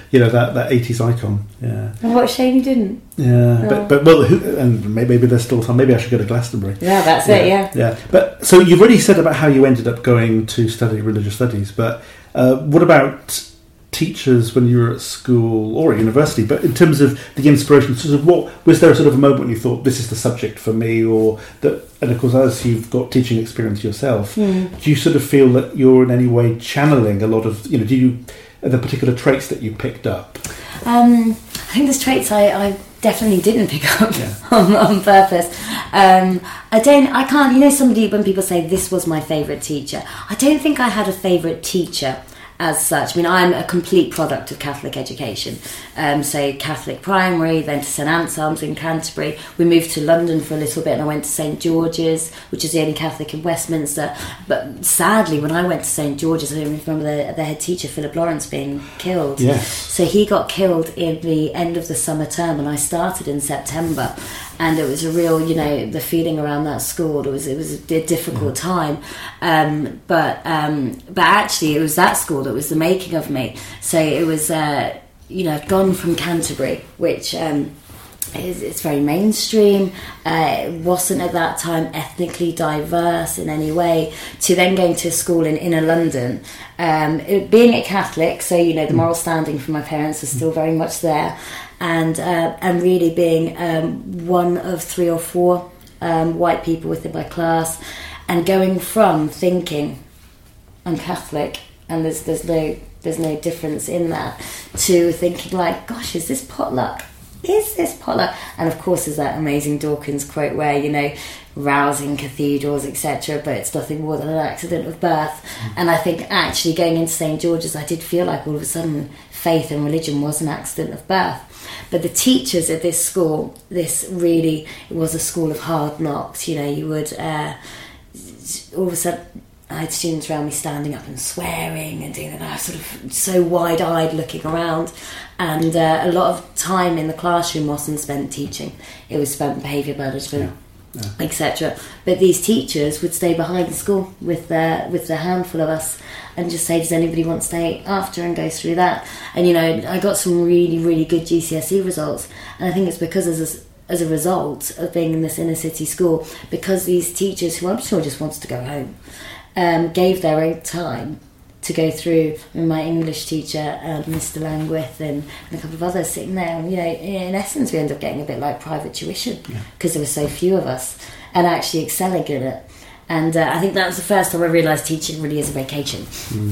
that 80s icon. Yeah. And what a shame you didn't. Yeah, but well, and maybe there's still time. Maybe I should go to Glastonbury. Yeah, that's it. Yeah. Yeah. But so you've already said about how you ended up going to study religious studies, but what about teachers when you were at school or at university? But in terms of the inspiration, sort of what was there a sort of a moment when you thought this is the subject for me, or that? And of course, as you've got teaching experience yourself, do you sort of feel that you're in any way channeling a lot of the particular traits that you picked up? I think there's traits I definitely didn't pick up on purpose. I can't, somebody, when people say this was my favourite teacher, I don't think I had a favourite teacher as such. I mean, I'm a complete product of Catholic education. So Catholic primary, then to St Anselm's in Canterbury. We moved to London for a little bit and I went to St George's, which is the only Catholic in Westminster. But sadly, when I went to St George's, I don't remember the head teacher, Philip Lawrence, being killed. Yes. So he got killed in the end of the summer term and I started in September. And it was a real, the feeling around that school. It was a difficult time, but actually it was that school that was the making of me. So it was, I'd gone from Canterbury, which it's very mainstream. It wasn't at that time ethnically diverse in any way. To then going to a school in inner London, being a Catholic, so the moral standing from my parents was still very much there. And really being one of 3 or 4 white people within my class, and going from thinking I'm Catholic and there's no difference in that, to thinking like, gosh, is this potluck? And of course there's that amazing Dawkins quote where rousing cathedrals, etc., but it's nothing more than an accident of birth. And I think actually going into St George's, I did feel like all of a sudden faith and religion was an accident of birth. But the teachers at this school, it was a school of hard knocks. You would all of a sudden, I had students around me standing up and swearing and doing that, sort of so wide-eyed looking around. And a lot of time in the classroom wasn't spent teaching. It was spent behaviour management, etc. But these teachers would stay behind the school with the handful of us and just say, does anybody want to stay after, and go through that. And I got some really, really good GCSE results, and I think it's because as a result of being in this inner city school, because these teachers, who I'm sure just wanted to go home, gave their own time to go through. My English teacher, Mr. Langwith, and a couple of others sitting there, and in essence we ended up getting a bit like private tuition because there were so few of us, and actually excelling in it. And I think that was the first time I realised teaching really is a vacation.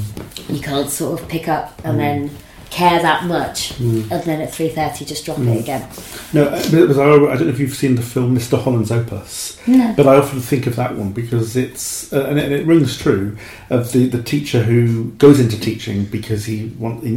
You can't sort of pick up and then care that much, and then at 3:30 just drop it again. No, I don't know if you've seen the film Mr. Holland's Opus, but I often think of that one because it's and it rings true of the teacher who goes into teaching because he'd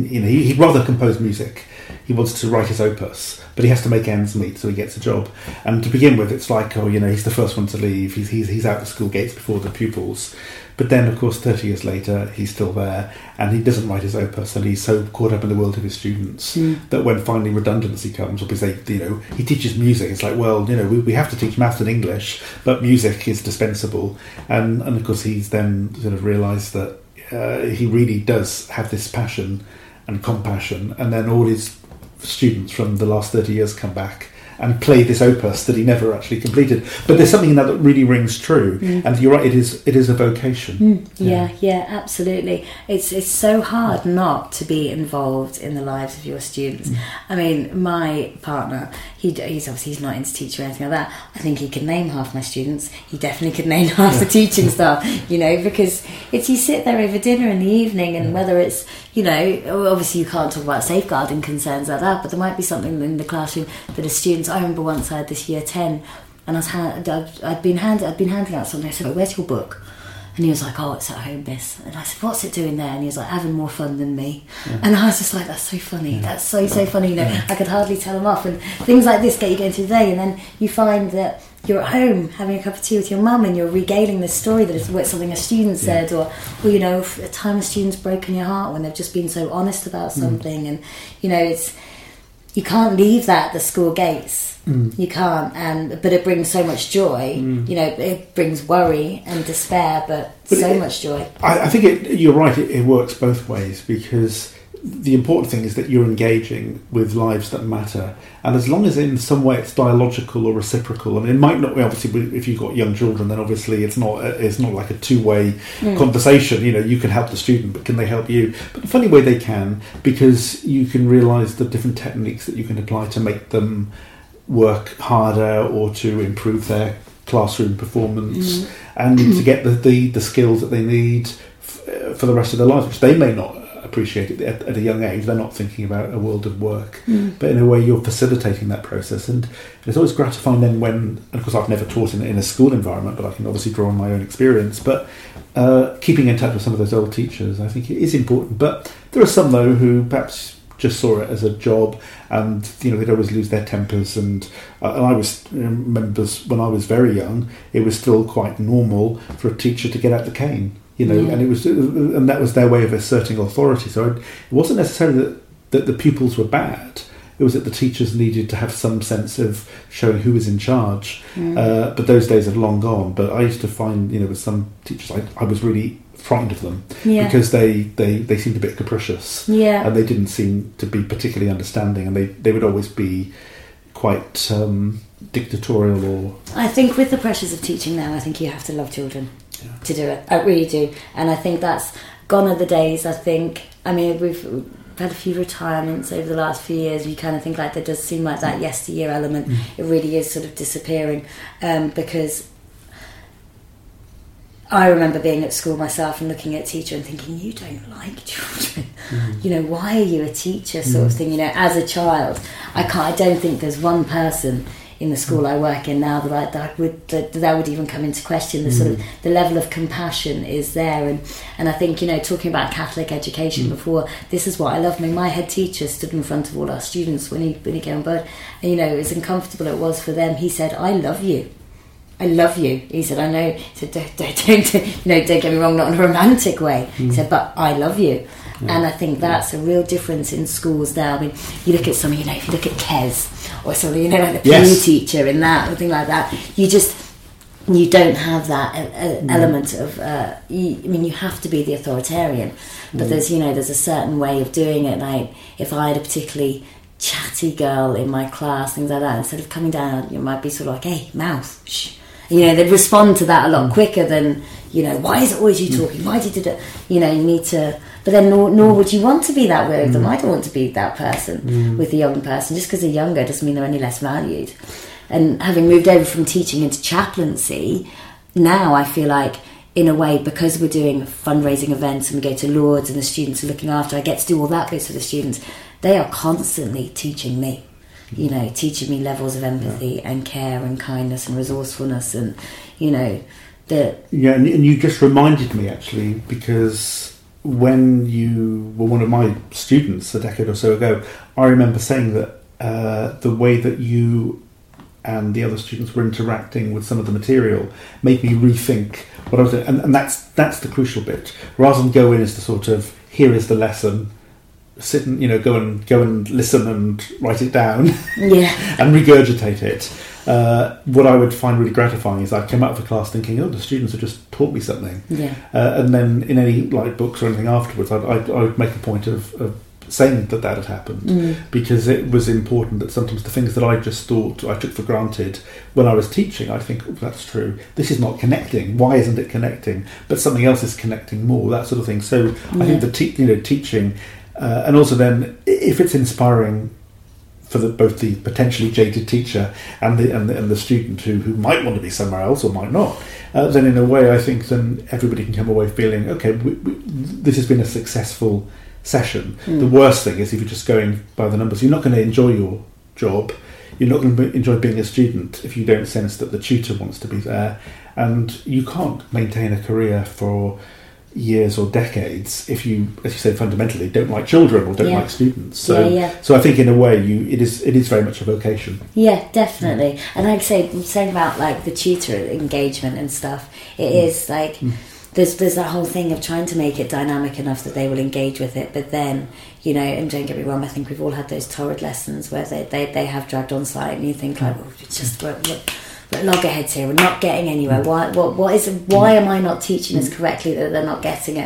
rather compose music. He wants to write his opus, but he has to make ends meet, so he gets a job. And to begin with, it's like, he's the first one to leave. He's out the school gates before the pupils. But then, of course, 30 years later, he's still there, and he doesn't write his opus, and he's so caught up in the world of his students that when finally redundancy comes, or because he teaches music, it's like, well, we have to teach maths and English, but music is dispensable. And of course, he's then sort of realised that he really does have this passion and compassion, and then all his students from the last 30 years come back and play this opus that he never actually completed. But there's something in that really rings true, and you're right, it is a vocation. Yeah, absolutely. It's so hard not to be involved in the lives of your students. I mean, my partner, he's obviously not into teaching or anything like that. I think he could name half my students. He definitely could name half the teaching staff, because you sit there over dinner in the evening, and whether it's, obviously you can't talk about safeguarding concerns like that, but there might be something in the classroom that a student. I remember once I had this year 10, and I'd been handing out something. I said, "Where's your book?" And he was like, "Oh, it's at home, miss." And I said, "What's it doing there?" And he was like, "Having more fun than me." And I was just like, "That's so funny. That's so funny." I could hardly tell him off. And things like this get you going through the day, and then you find that you're at home having a cup of tea with your mum, and you're regaling this story that is something a student said, or if a time a student's broken your heart when they've just been so honest about something, and it's. You can't leave that at the school gates. You can't, but it brings so much joy. It brings worry and despair, but so much joy. I think you're right. It works both ways, because the important thing is that you're engaging with lives that matter, and as long as in some way it's dialogical or reciprocal. I mean, it might not, obviously, if you've got young children, then obviously it's not like a two-way conversation. You can help the student, but can they help you? But in a funny way they can, because you can realise the different techniques that you can apply to make them work harder or to improve their classroom performance and to get the skills that they need for the rest of their lives, which they may not appreciate it at a young age. They're not thinking about a world of work, but in a way you're facilitating that process. And it's always gratifying then when, and of course I've never taught in a school environment, but I can obviously draw on my own experience, but keeping in touch with some of those old teachers, I think it is important. But there are some though who perhaps just saw it as a job, and they'd always lose their tempers. And I remember when I was very young, it was still quite normal for a teacher to get out the cane, and that was their way of asserting authority. So it wasn't necessarily that the pupils were bad. It was that the teachers needed to have some sense of showing who was in charge. But those days have long gone. But I used to find, with some teachers, I was really frightened of them because they seemed a bit capricious, and they didn't seem to be particularly understanding, and they would always be quite dictatorial. Or I think with the pressures of teaching now, I think you have to love children to do it. I really do, and I think that's gone are the days. We've had a few retirements over the last few years. You kind of think like there does seem like that yesteryear element. It really is sort of disappearing, because I remember being at school myself and looking at a teacher and thinking, you don't like children. Why are you a teacher, sort of thing. As a child, I don't think there's one person in the school I work in now that would even come into question. The sort of the level of compassion is there, and I think talking about Catholic education before, this is what I love. My head teacher stood in front of all our students when he came on board, and as uncomfortable it was for them, he said, "I love you. I love you." He said, "I know." He said, don't get me wrong, not in a romantic way. He said, "But I love you." And I think that's a real difference in schools now. I mean, you look at some, if you look at Kes or something, like the PE teacher in that, or thing like that, you don't have that element of, you have to be the authoritarian, but there's a certain way of doing it. Like, if I had a particularly chatty girl in my class, things like that, instead of coming down, you might be sort of like, "Hey, mouth, shh." They'd respond to that a lot quicker than, "Why is it always you talking? Why did you do it?" You need to, but then nor would you want to be that way with them. I don't want to be that person with the young person. Just because they're younger doesn't mean they're any less valued. And having moved over from teaching into chaplaincy, now I feel like, in a way, because we're doing fundraising events and we go to Lourdes and the students are looking after, I get to do all that bits for the students. They are constantly teaching me. Teaching me levels of empathy and care and kindness and resourcefulness, and and you just reminded me, actually, because when you were one of my students a decade or so ago, I remember saying that the way that you and the other students were interacting with some of the material made me rethink what I was doing, and that's the crucial bit. Rather than go in as the sort of, here is the lesson, sit and go and listen and write it down and regurgitate it. What I would find really gratifying is I came out of the class thinking, the students have just taught me something, and then in any books or anything afterwards, I would make a point of saying that had happened, because it was important that sometimes the things that I just thought I took for granted when I was teaching, I think, that's true, this is not connecting, why isn't it connecting, but something else is connecting more, that sort of thing. So I think the teaching, and also then, if it's inspiring for both the potentially jaded teacher and the student who might want to be somewhere else or might not, then in a way I think then everybody can come away feeling, okay, this has been a successful session. The worst thing is if you're just going by the numbers, you're not going to enjoy your job, you're not going to enjoy being a student if you don't sense that the tutor wants to be there, and you can't maintain a career for years or decades if you, as you said, fundamentally don't like children or don't like students. So I think in a way it is very much a vocation. Yeah, definitely. And like I say, saying about the tutor engagement and stuff, it is there's that whole thing of trying to make it dynamic enough that they will engage with it, but then and don't get me wrong, I think we've all had those torrid lessons where they have dragged on slightly, and you think it's just but loggerheads here, we're not getting anywhere. Why am I not teaching this correctly that they're not getting it?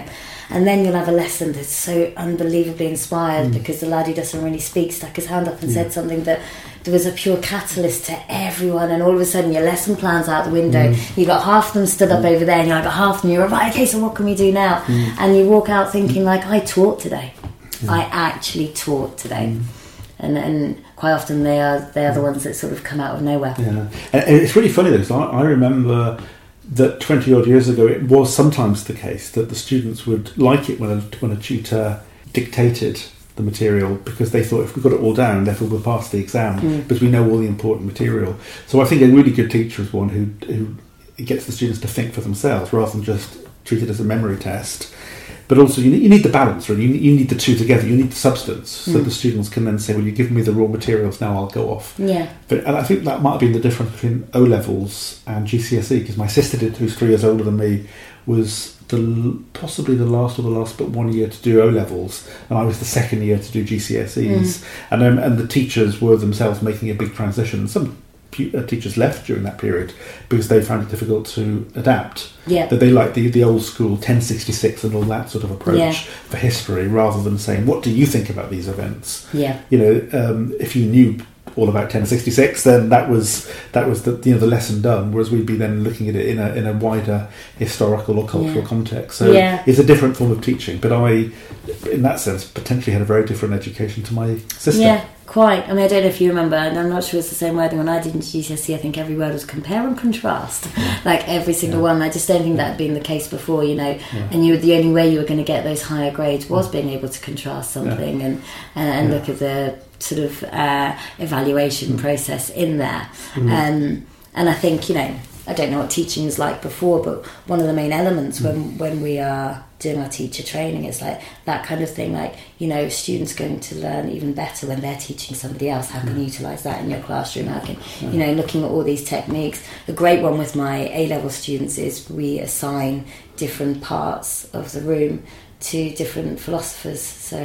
and then you'll have a lesson that's so unbelievably inspired because the lad who doesn't really speak stuck his hand up and said something that there was a pure catalyst to everyone, and all of a sudden your lesson plan's out the window. You got half of them stood up over there, and you're like, half of them, you're right, okay, so what can we do now? And you walk out thinking like, I taught today. I actually taught today. And quite often they are the ones that sort of come out of nowhere. Yeah, and it's really funny though, because I remember that 20 odd years ago it was sometimes the case that the students would like it when a tutor dictated the material, because they thought if we got it all down, therefore we'll pass the exam because we know all the important material. So I think a really good teacher is one who gets the students to think for themselves rather than just treat it as a memory test. But also you need the balance, really. You need the two together. You need the substance, so the students can then say, well, you've given me the raw materials, now I'll go off. Yeah. And I think that might have been the difference between O-levels and GCSE, because my sister who's 3 years older than me, was possibly the last but 1 year to do O-levels, and I was the second year to do GCSEs. And the teachers were themselves making a big transition. Some teachers left during that period because they found it difficult to adapt. Yeah. That they liked the old school 1066 and all that sort of approach for history, rather than saying, what do you think about these events? Yeah. If you knew all about 1066, then that was the lesson done, whereas we'd be then looking at it in a wider historical or cultural context. So it's a different form of teaching, but I, in that sense, potentially had a very different education to my sister. Yeah, quite. I mean, I don't know if you remember, and I'm not sure it's the same wording when I did in GCSE. I think every word was compare and contrast, like every single one. I just don't think that had been the case before, and the only way you were going to get those higher grades was being able to contrast something and look at the sort of evaluation process in there. And I think, I don't know what teaching is like before, but one of the main elements when we are doing our teacher training is like that kind of thing, like, students going to learn even better when they're teaching somebody else. How can you utilise that in your classroom? How can, looking at all these techniques. The great one with my A-level students is we assign different parts of the room to different philosophers. So,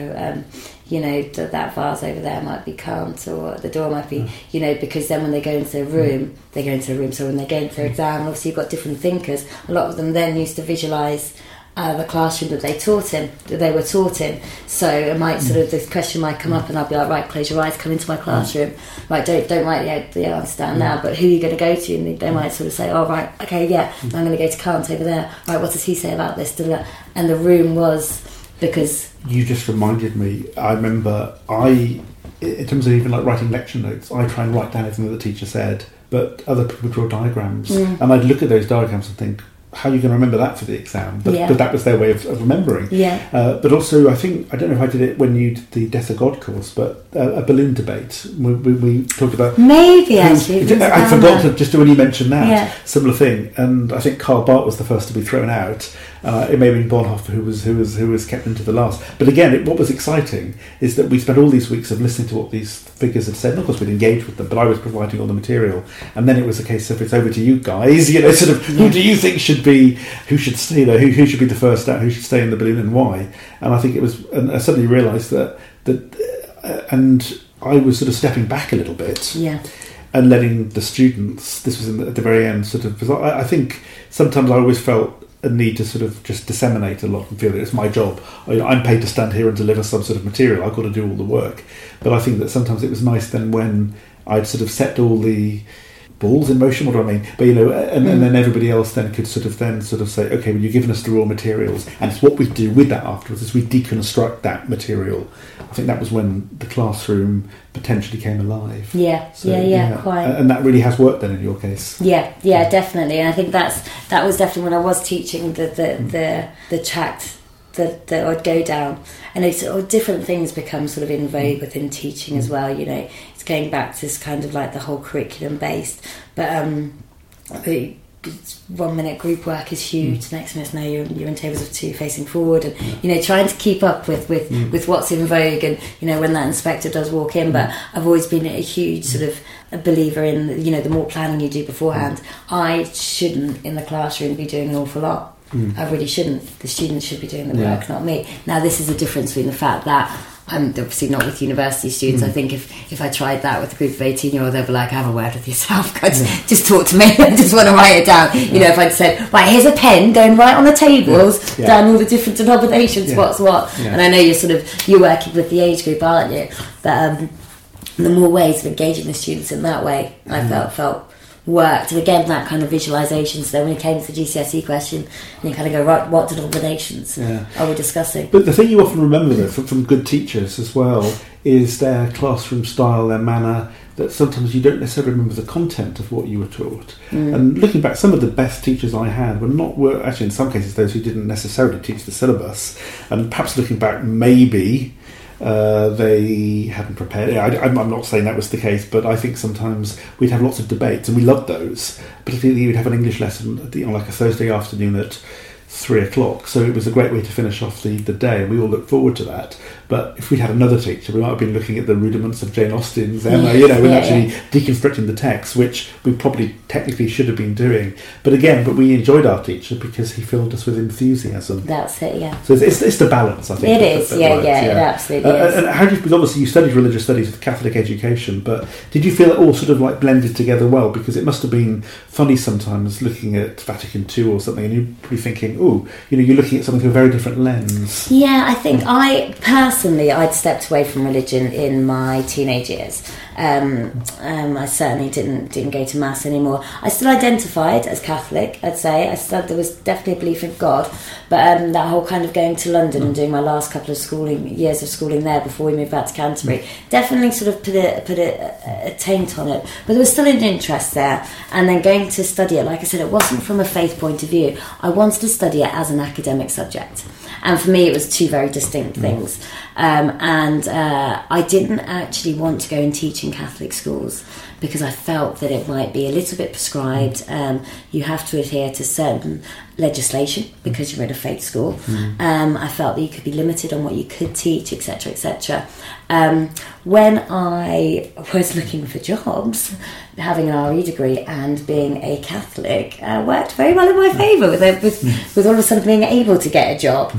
that vase over there might be Kant, or the door might be, because then when they go into a room, So when they go into their exam, obviously you've got different thinkers. A lot of them then used to visualise the classroom that they were taught in. So it might this question might come up, and I'll be like, right, close your eyes, come into my classroom. Right, don't write the answer down now, but who are you going to go to? And they might say, oh, right, okay, yeah, I'm going to go to Kant over there. Right, what does he say about this? And the room was, because... You just reminded me, I remember in terms of even like writing lecture notes, I try and write down everything that the teacher said, but other people draw diagrams, and I'd look at those diagrams and think, how are you going to remember that for the exam? But that was their way of remembering. Yeah. But also, I don't know if I did it when you did the Death of God course, but a balloon debate. We talked about... Maybe, actually. I forgot to, just when you mentioned that, similar thing. And I think Karl Barth was the first to be thrown out. It may have been Bonhoeffer who was kept into the last. But again, what was exciting is that we spent all these weeks of listening to what these figures had said. And of course, we'd engage with them, but I was providing all the material. And then it was a case of, it's over to you guys. Who do you think who should stay there? Who should be the first out? Who should stay in the balloon, and why? And I think it was. And I suddenly realised that and I was sort of stepping back a little bit. Yeah. And letting the students. This was at the very end, because I think sometimes I always felt a need to sort of just disseminate a lot and feel that it's my job. I'm paid to stand here and deliver some sort of material. I've got to do all the work. But I think that sometimes it was nice then when I'd sort of set all the balls in motion, what do I mean? But and then everybody else then could sort of say, okay, well, you've given us the raw materials, and it's what we do with that afterwards is we deconstruct that material. I think that was when the classroom potentially came alive. Yeah, so, quite. And that really has worked then in your case. Yeah, definitely. And I think that was definitely when I was teaching the track that I'd go down, and it's different things become sort of in vogue within teaching as well. It's going back to this kind of like the whole curriculum based, but 1 minute group work is huge. Next minute, now you're in tables of 2 facing forward, and trying to keep up with what's in vogue, and when that inspector does walk in. But I've always been a huge sort of a believer in the more planning you do beforehand. I shouldn't in the classroom be doing an awful lot. I really shouldn't. The students should be doing the work, not me. Now, this is the difference between the fact that I'm obviously not with university students. I think if I tried that with a group of 18-year-olds, they'd be like, have a word with yourself, just talk to me. I just want to write it down. You know, if I'd said, right, here's a pen, go and write on the tables down all the different denominations, what's what. And I know you're working with the age group, aren't you? But the more ways of engaging the students in that way, I felt worked. And again, that kind of visualisation. So then when it came to the GCSE question, and you kind of go, right, what denominations are we discussing? But the thing you often remember, though, from good teachers as well, is their classroom style, their manner, that sometimes you don't necessarily remember the content of what you were taught. And looking back, some of the best teachers I had were actually in some cases those who didn't necessarily teach the syllabus. And perhaps looking back, maybe they hadn't prepared. I'm not saying that was the case, but I think sometimes we'd have lots of debates, and we loved those. Particularly, you'd have an English lesson on like a Thursday afternoon at 3:00, so it was a great way to finish off the day, and we all looked forward to that. But if we'd had another teacher, we might have been looking at the rudiments of Jane Austen's Emma, and actually deconstructing the text, which we probably technically should have been doing. But we enjoyed our teacher because he filled us with enthusiasm. That's it, yeah. So it's the balance, I think. It is, it absolutely is. And how because obviously you studied religious studies with Catholic education, but did you feel it all sort of like blended together well? Because it must have been funny sometimes looking at Vatican II or something, and you're probably thinking, you're looking at something through a very different lens. Yeah, I think I'd stepped away from religion in my teenage years. I certainly didn't go to mass anymore. I still identified as Catholic, I'd say. There was definitely a belief in God, but that whole kind of going to London and doing my last couple of years of schooling there before we moved back to Canterbury definitely sort of put a taint on it. But there was still an interest there, and then going to study it, like I said, it wasn't from a faith point of view. I wanted to study it as an academic subject. And for me, it was two very distinct things. I didn't actually want to go and teach in Catholic schools because I felt that it might be a little bit prescribed. You have to adhere to certain legislation because you're in a faith school. I felt that you could be limited on what you could teach, etc., etc. When I was looking for jobs, having an RE degree and being a Catholic worked very well in my favour with all of a sudden being able to get a job.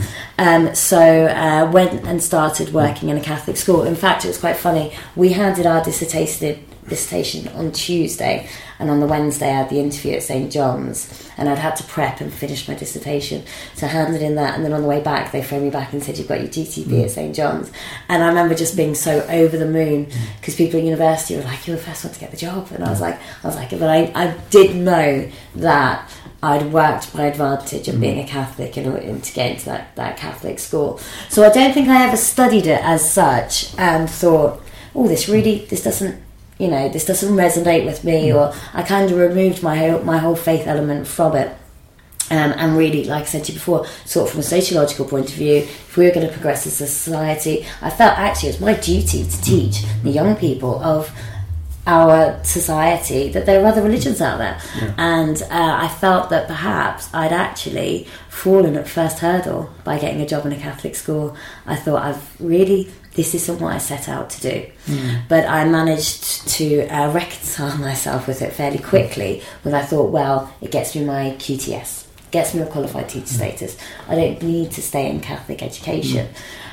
So went and started working in a Catholic school. In fact, it was quite funny. We handed our dissertation on Tuesday, and on the Wednesday I had the interview at St John's, and I'd had to prep and finish my dissertation, so I handed in that, and then on the way back they phoned me back and said, you've got your GTB at St John's. And I remember just being so over the moon because people at university were like, you're the first one to get the job, and I was like, but I did know that I'd worked my advantage of being a Catholic in order to get into that Catholic school. So I don't think I ever studied it as such and thought, this doesn't resonate with me, or I kind of removed my whole faith element from it. And really, like I said to you before, sort of from a sociological point of view, if we were going to progress as a society, I felt actually it was my duty to teach the young people of our society that there are other religions out there. And I felt that perhaps I'd actually fallen at first hurdle by getting a job in a Catholic school. I thought, this isn't what I set out to do. But I managed to reconcile myself with it fairly quickly when I thought, it gets me my QTS, gets me a qualified teacher status. I don't need to stay in Catholic education.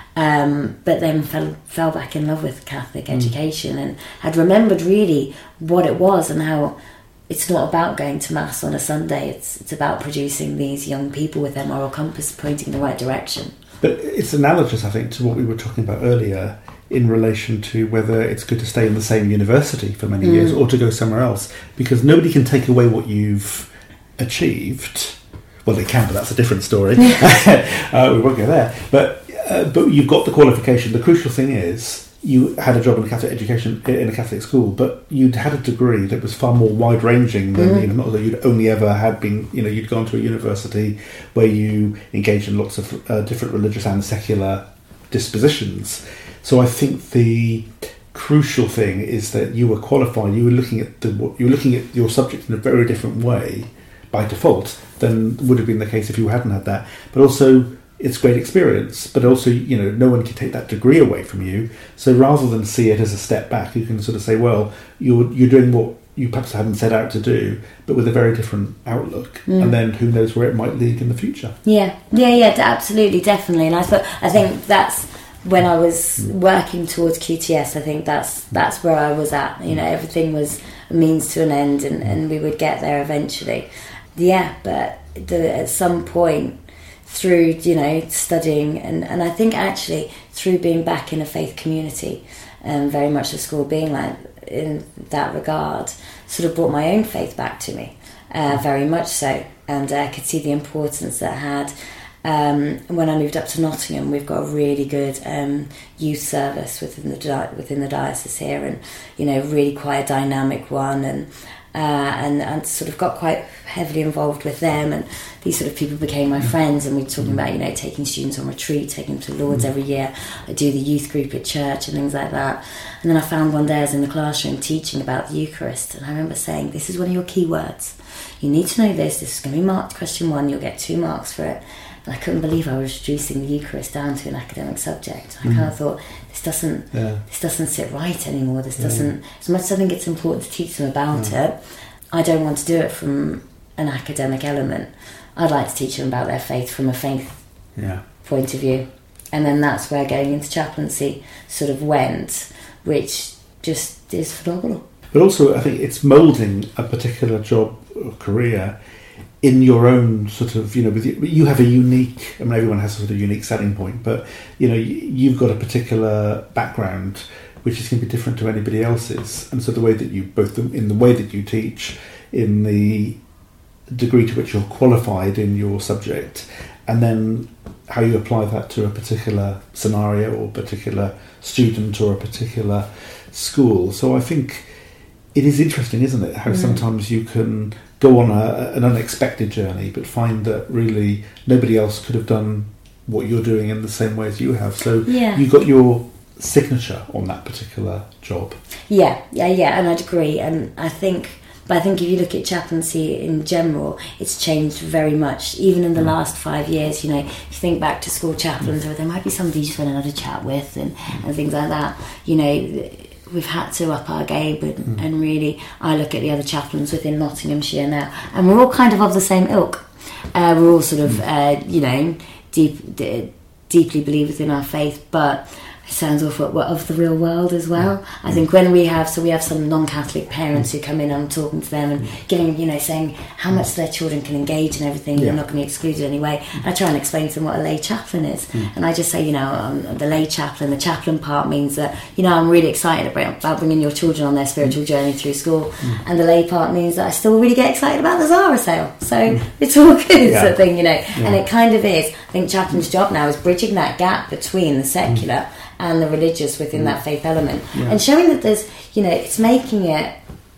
But then fell back in love with Catholic education and had remembered really what it was and how it's not about going to mass on a Sunday. It's about producing these young people with their moral compass pointing in the right direction. But it's analogous, I think, to what we were talking about earlier in relation to whether it's good to stay in the same university for many years or to go somewhere else, because nobody can take away what you've achieved. Well, they can, but that's a different story. We won't go there. But you've got the qualification. The crucial thing is you had a job in a Catholic education in a Catholic school, but you'd had a degree that was far more wide-ranging than not that you'd only ever had been. You'd gone to a university where you engaged in lots of different religious and secular dispositions. So I think the crucial thing is that you were qualified. You were looking at your subject in a very different way by default than would have been the case if you hadn't had that. But also, it's great experience, but also, no one can take that degree away from you. So rather than see it as a step back, you can sort of say, you're doing what you perhaps hadn't set out to do, but with a very different outlook. And then who knows where it might lead in the future. Yeah, absolutely, definitely. And I think that's when I was working towards QTS, I think that's where I was at. You know, everything was a means to an end, and we would get there eventually. Yeah, but at some point through, you know, studying, and I think actually through being back in a faith community, very much the school being like in that regard, sort of brought my own faith back to me, very much so, and I could see the importance that had. When I moved up to Nottingham, we've got a really good youth service within the diocese here, and you know, really quite a dynamic one, and sort of got quite heavily involved with them, and these sort of people became my friends, and we were talking about, you know, taking students on retreat, taking them to Lourdes every year. I do the youth group at church and things like that. And then I found one day I was in the classroom teaching about the Eucharist, and I remember saying, this is one of your key words. You need to know this is going to be marked question 1, you'll get 2 marks for it. And I couldn't believe I was reducing the Eucharist down to an academic subject. I kind of thought, this doesn't sit right anymore. This doesn't, as much as I think it's important to teach them about it, I don't want to do it from an academic element. I'd like to teach them about their faith from a faith point of view. And then that's where going into chaplaincy sort of went, which just is phenomenal. But also, I think it's moulding a particular job or career in your own sort of, you know, you have a unique, I mean, everyone has a sort of unique selling point, but, you know, you've got a particular background which is going to be different to anybody else's. And so the way that you, both in the way that you teach, in the degree to which you're qualified in your subject, and then how you apply that to a particular scenario or particular student or a particular school. So I think it is interesting, isn't it, how sometimes you can go on an unexpected journey but find that really nobody else could have done what you're doing in the same way as you have. So you got your signature on that particular job. Yeah, and I'd agree. And I think if you look at chaplaincy in general, it's changed very much, even in the last 5 years. You know, if you think back to school chaplains, or there might be somebody you just went and had a chat with and things like that. You know, we've had to up our game, and really, I look at the other chaplains within Nottinghamshire now, and we're all kind of the same ilk. We're all sort of, you know, deeply believe in our faith, but it sounds awful, of the real world as well. I think when we have some non-Catholic parents who come in, and I'm talking to them and giving, you know, saying how much their children can engage and everything, you're not going to be excluded anyway. I try and explain to them what a lay chaplain is, and I just say, you know, the lay chaplain, the chaplain part means that, you know, I'm really excited about bringing your children on their spiritual journey through school, and the lay part means that I still really get excited about the Zara sale. So it's all good, sort of thing, you know. And it kind of is. I think chaplain's job now is bridging that gap between the secular and the religious within that faith element, and showing that there's, you know, it's making it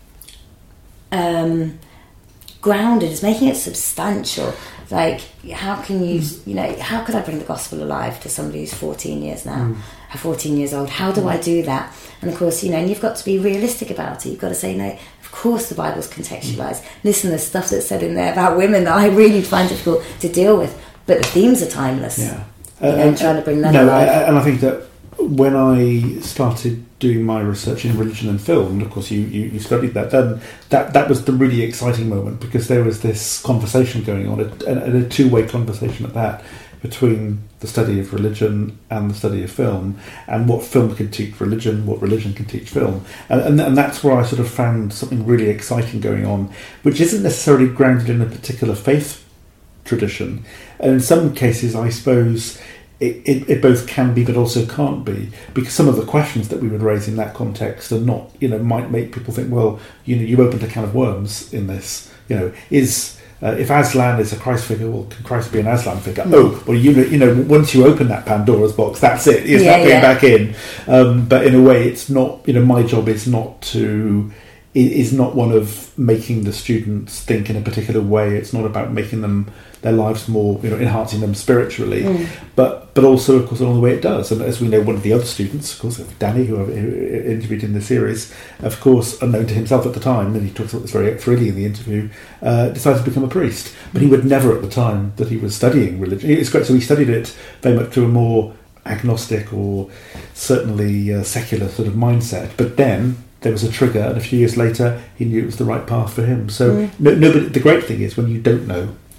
grounded, it's making it substantial. Like, how can you, you know, how could I bring the gospel alive to somebody who's 14 years now, 14 years old? How do I do that? And of course, you know, and you've got to be realistic about it. You've got to say, no, of course the Bible's contextualised. Listen, there's stuff that's said in there about women that I really find difficult to deal with, but the themes are timeless. You know, trying to bring that alive. And I think that when I started doing my research in religion and film, and of course you studied that, then that was the really exciting moment, because there was this conversation going on, and a two-way conversation at that, between the study of religion and the study of film, and what film can teach religion, what religion can teach film. And that's where I sort of found something really exciting going on, which isn't necessarily grounded in a particular faith tradition. And in some cases, I suppose, it both can be but also can't be, because some of the questions that we would raise in that context are not, you know, might make people think, well, you know, you opened a can of worms in this. You know, if Aslan is a Christ figure, well, can Christ be an Aslan figure? Oh, well, you know, once you open that Pandora's box, that's it. It's not going back in. But in a way, it's not. You know, my job is not one of making the students think in a particular way. It's not about making them their lives more, you know, enhancing them spiritually, but also, of course, along the way it does. And as we know, one of the other students, of course, Danny, who I've interviewed in the series, of course, unknown to himself at the time, and he talks about this very freely in the interview, decided to become a priest. But he would never, at the time that he was studying religion, it's great. So he studied it very much to a more agnostic or certainly secular sort of mindset. But then there was a trigger, and a few years later, he knew it was the right path for him. So nobody. The great thing is when you don't know,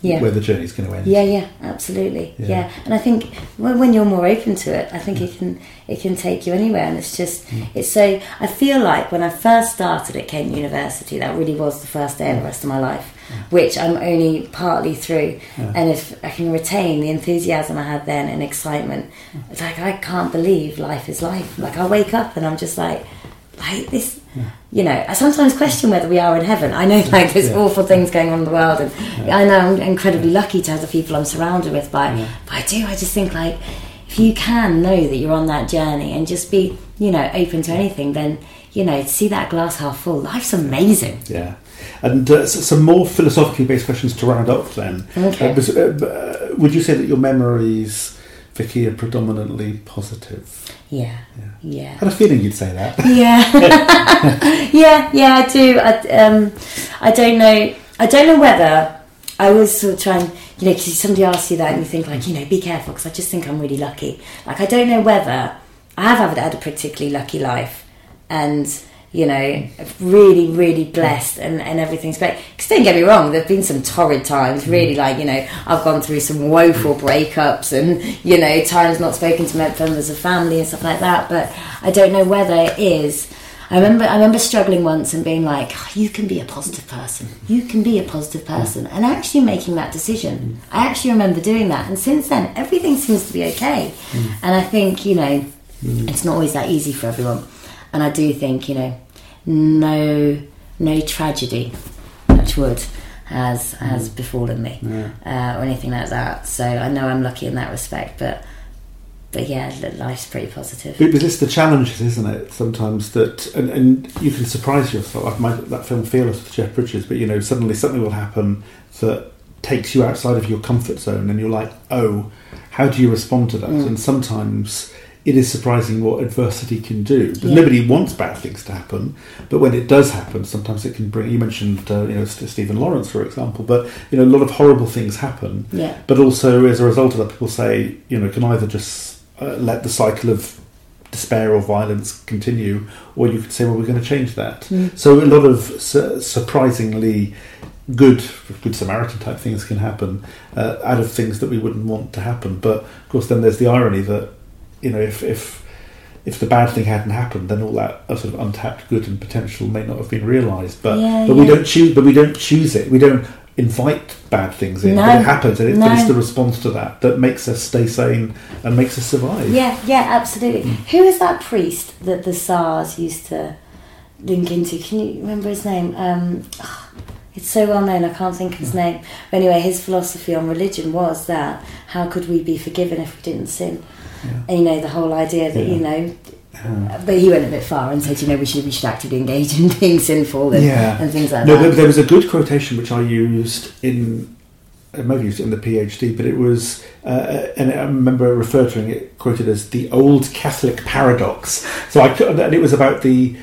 where the journey's going to end. Yeah, absolutely. Yeah. And I think when you're more open to it, I think it can take you anywhere. And it's just, it's so, I feel like when I first started at Kent University, that really was the first day of the rest of my life, which I'm only partly through. And if I can retain the enthusiasm I had then and excitement, it's like, I can't believe life is life. Like, I wake up and I'm just like this, you know, I sometimes question whether we are in heaven. I know, like, there's awful things going on in the world, and I know I'm incredibly lucky to have the people I'm surrounded with, but I just think, like, if you can know that you're on that journey and just be, you know, open to anything, then, you know, see that glass half full. Life's amazing. Yeah. And some more philosophically based questions to round up then. Okay. Would you say that your memories, Vicky, are predominantly positive? Yeah. I had a feeling you'd say that. Yeah, I do. I don't know whether I was sort of trying, you know, because somebody asks you that and you think, like, you know, be careful, because I just think I'm really lucky. Like, I don't know whether I have had a particularly lucky life, and, you know, really, really blessed, and everything's great. Because don't get me wrong, there have been some torrid times, really, like, you know, I've gone through some woeful breakups and, you know, times not spoken to members of family and stuff like that, but I don't know whether it is. I remember struggling once and being like, oh, you can be a positive person. You can be a positive person. And actually making that decision. I actually remember doing that. And since then, everything seems to be okay. And I think, you know, it's not always that easy for everyone. And I do think, you know, no tragedy, touch wood, has befallen me, or anything like that. So I know I'm lucky in that respect, but yeah, life's pretty positive. But it's the challenges, isn't it? Sometimes that, and you can surprise yourself. That film Fearless with Jeff Bridges, but, you know, suddenly something will happen that takes you outside of your comfort zone, and you're like, oh, how do you respond to that? And sometimes it is surprising what adversity can do. But nobody wants bad things to happen, but when it does happen, sometimes it can bring. You mentioned, you know, Stephen Lawrence, for example, but, you know, a lot of horrible things happen. But also, as a result of that, people say, you know, can either just let the cycle of despair or violence continue, or you could say, well, we're going to change that. So a lot of surprisingly good Samaritan type things can happen out of things that we wouldn't want to happen. But of course, then there's the irony that, you know, if the bad thing hadn't happened, then all that sort of untapped good and potential may not have been realised. But we don't choose. But we don't choose it. We don't invite bad things in. But it happens, and it's the response to that makes us stay sane and makes us survive. Yeah, absolutely. Who is that priest that the SARS used to link into? Can you remember his name? It's so well known, I can't think of his name. But anyway, his philosophy on religion was that how could we be forgiven if we didn't sin? And, you know, the whole idea that, you know, but he went a bit far and said, you know, we should actively engage in being sinful and things like that. No, there was a good quotation which I used in the PhD, but it was, and I remember referring to it, quoted as the old Catholic paradox. And it was about the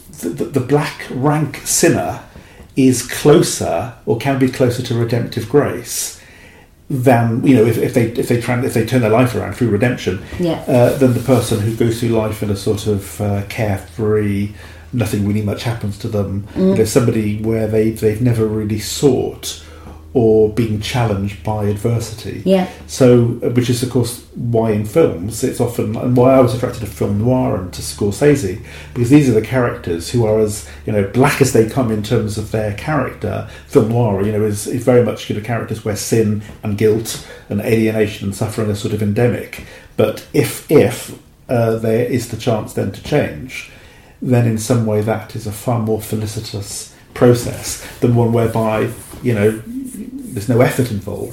black rank sinner is closer, or can be closer to redemptive grace than, you know, if they turn their life around through redemption, than the person who goes through life in a sort of carefree, nothing really much happens to them. You know, somebody where they've never really sought or being challenged by adversity. So, which is of course why in films it's often, and why I was attracted to film noir and to Scorsese, because these are the characters who are as, you know, black as they come in terms of their character. Film noir, you know, is very much, you know, characters where sin and guilt and alienation and suffering are sort of endemic. But if there is the chance then to change, then in some way that is a far more felicitous process than one whereby, you know, there's no effort involved.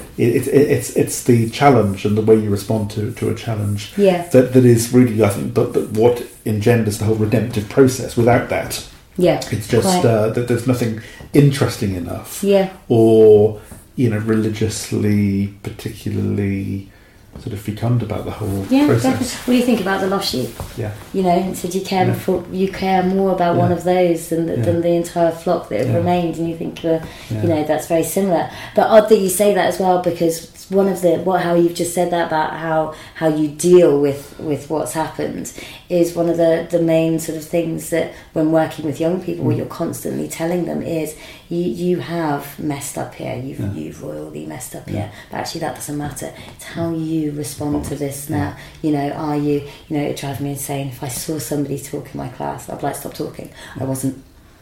It's the challenge and the way you respond to a challenge that is really, I think, but what engenders the whole redemptive process. Without that, it's just that there's nothing interesting enough, or, you know, religiously particularly sort of fecund about the whole process. Definitely. What do you think about the lost sheep? You know, and said you care more about one of those than the entire flock that have remained, and you think, you know, that's very similar. But odd that you say that as well, because one of how you've just said that about how you deal with what's happened is one of the main sort of things that when working with young people, what you're constantly telling them is you have messed up here, you've royally messed up here, but actually that doesn't matter. It's how you respond to this now. Are you it drives me insane if I saw somebody talk in my class, I'd like stop talking. I wasn't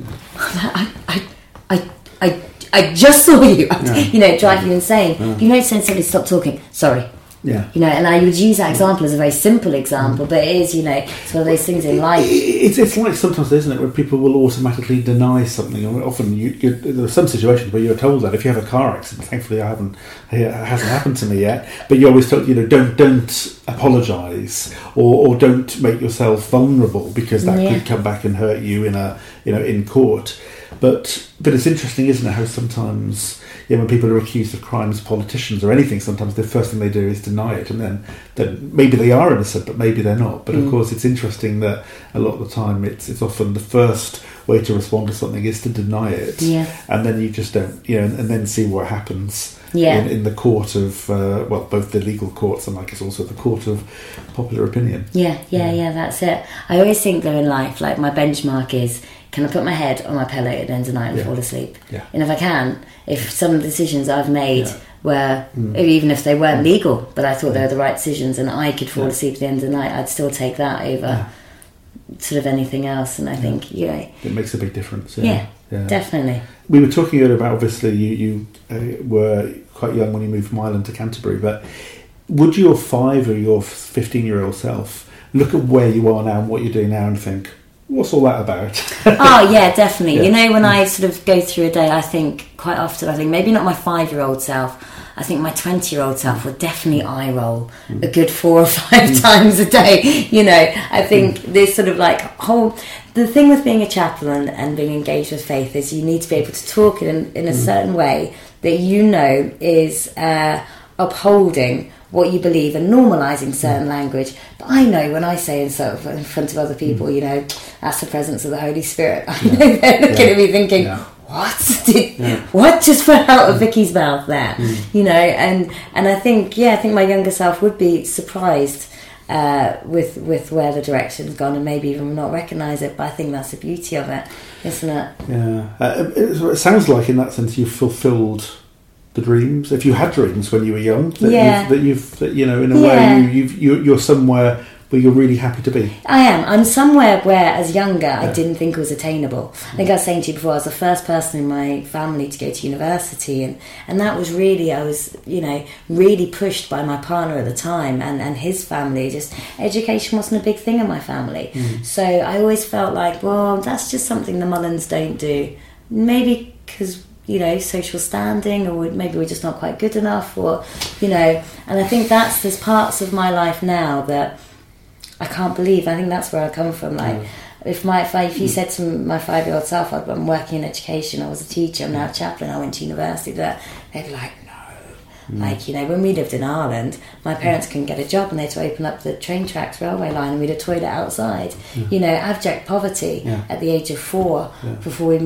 I just saw you. It drives you insane. You know, saying somebody stop talking. Sorry. Yeah. And I would use that example as a very simple example, but it is, it's one of those things in life. It's like sometimes, isn't it, where people will automatically deny something. Or often, there are some situations where you're told that if you have a car accident. Thankfully, it hasn't happened to me yet. But you're always told, don't apologise or don't make yourself vulnerable because that could come back and hurt you in court. But it's interesting, isn't it, how sometimes when people are accused of crimes, politicians or anything, sometimes the first thing they do is deny it, and then maybe they are innocent, but maybe they're not. But of course, it's interesting that a lot of the time it's often the first way to respond to something is to deny it, and then you just don't, and then see what happens in the court of both the legal courts and I guess also the court of popular opinion. Yeah, that's it. I always think though in life, like my benchmark is, can I put my head on my pillow at the end of the night and fall asleep? Yeah. And if I can, if some of the decisions I've made were, even if they weren't legal, but I thought they were the right decisions and I could fall asleep at the end of the night, I'd still take that over sort of anything else. And I think, it makes a big difference. Yeah, definitely. We were talking earlier about, obviously, you were quite young when you moved from Ireland to Canterbury, but would your 5 or your 15-year-old self look at where you are now and what you're doing now and think, what's all that about? Oh, yeah, definitely. When I sort of go through a day, I think quite often, maybe not my 5-year-old self, I think my 20-year-old self would definitely eye roll a good 4 or 5 times a day. I think this sort of the thing with being a chaplain and being engaged with faith is you need to be able to talk in a certain way that is upholding what you believe and normalising certain language. But I know when I say in front of other people, that's the presence of the Holy Spirit. I know they're looking at me thinking, what just went out of Vicky's mouth there? And I think my younger self would be surprised with where the direction's gone and maybe even not recognise it. But I think that's the beauty of it, isn't it? Yeah. It sounds like in that sense you've fulfilled the dreams, if you had dreams when you were young, you're somewhere where you're really happy to be. I'm somewhere where as younger I didn't think it was attainable. I think I was saying to you before, I was the first person in my family to go to university, and that was really, I was really pushed by my partner at the time and his family. Just education wasn't a big thing in my family, so I always felt like, well, that's just something the Mullins don't do, maybe because social standing, or maybe we're just not quite good enough, or and I think there's parts of my life now that I can't believe. I think that's where I come from. If you said to my 5-year-old self, I'm working in education, I was a teacher, I'm now a chaplain, I went to university, they'd be like, no. When we lived in Ireland, my parents couldn't get a job and they had to open up the train tracks railway line and we had a toilet outside. Abject poverty at the age of 4 before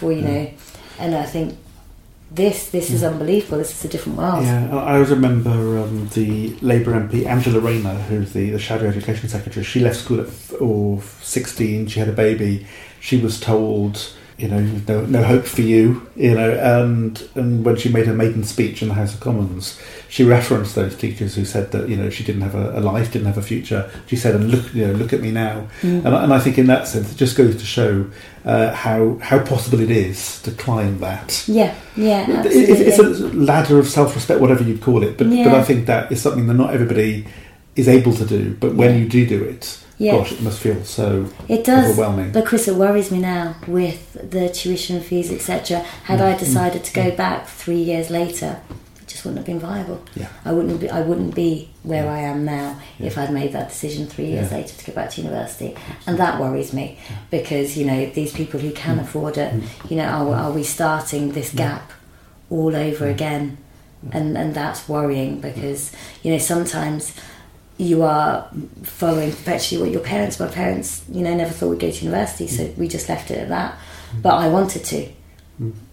and I think this is unbelievable. This is a different world. Yeah, I always remember the Labour MP Angela Rayner, who's the Shadow Education Secretary. She left school at 16. She had a baby. She was told, no hope for you, and when she made her maiden speech in the House of Commons, she referenced those teachers who said that she didn't have a life, didn't have a future. She said, and look at me now. And I think in that sense it just goes to show how possible it is to climb that. Yeah, it's a ladder of self-respect, whatever you'd call it, but I think that is something that not everybody is able to do, but when you do it, gosh, it must feel so overwhelming. But Chris, it worries me now with the tuition fees, etc. Had I decided to go back 3 years later, it just wouldn't have been viable. I wouldn't be where I am now if I'd made that decision 3 years later to go back to university. And that worries me because these people who can afford it, are we starting this gap all over again? And that's worrying because sometimes you are following perpetually what your parents. My parents, never thought we'd go to university, so we just left it at that. But I wanted to.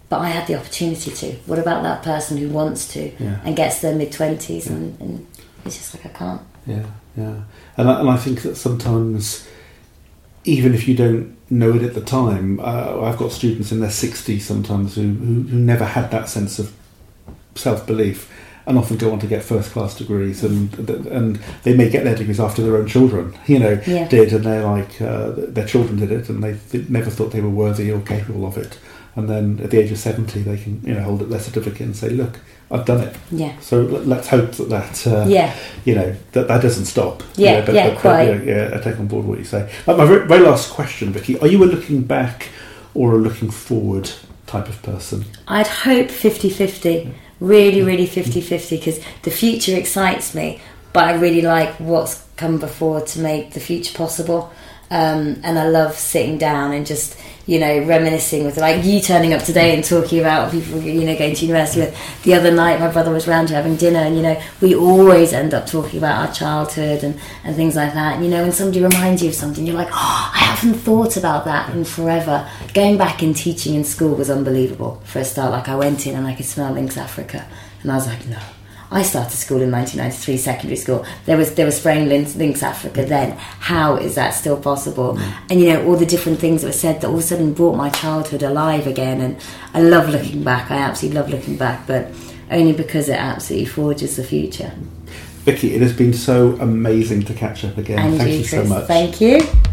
but I had the opportunity to. What about that person who wants to and gets to their mid-20s and it's just like, I can't. Yeah. And I think that sometimes, even if you don't know it at the time, I've got students in their 60s sometimes who never had that sense of self-belief, and often go on to get first-class degrees, and they may get their degrees after their own children, did, and they're like, their children did it, and they never thought they were worthy or capable of it. And then at the age of 70, they can hold up their certificate and say, "Look, I've done it." Yeah. So let's hope that that doesn't stop. Yeah. Quite. I take on board what you say. My very last question, Vicky: are you a looking back or a looking forward type of person? I'd hope 50-50. Really, really 50-50, because the future excites me, but I really like what's come before to make the future possible. And I love sitting down and just, reminiscing with, like, you turning up today and talking about people, going to university with. The other night, my brother was round having dinner, and, we always end up talking about our childhood and things like that. And, when somebody reminds you of something, you're like, oh, I haven't thought about that in forever. Going back and teaching in school was unbelievable for a start. Like, I went in and I could smell Lynx Africa, and I was like, no. I started school in 1993, secondary school. They were spraying Lynx Africa then. How is that still possible? And all the different things that were said that all of a sudden brought my childhood alive again. And I love looking back. I absolutely love looking back, but only because it absolutely forges the future. Vicky, it has been so amazing to catch up again. And Thank you so much. Thank you.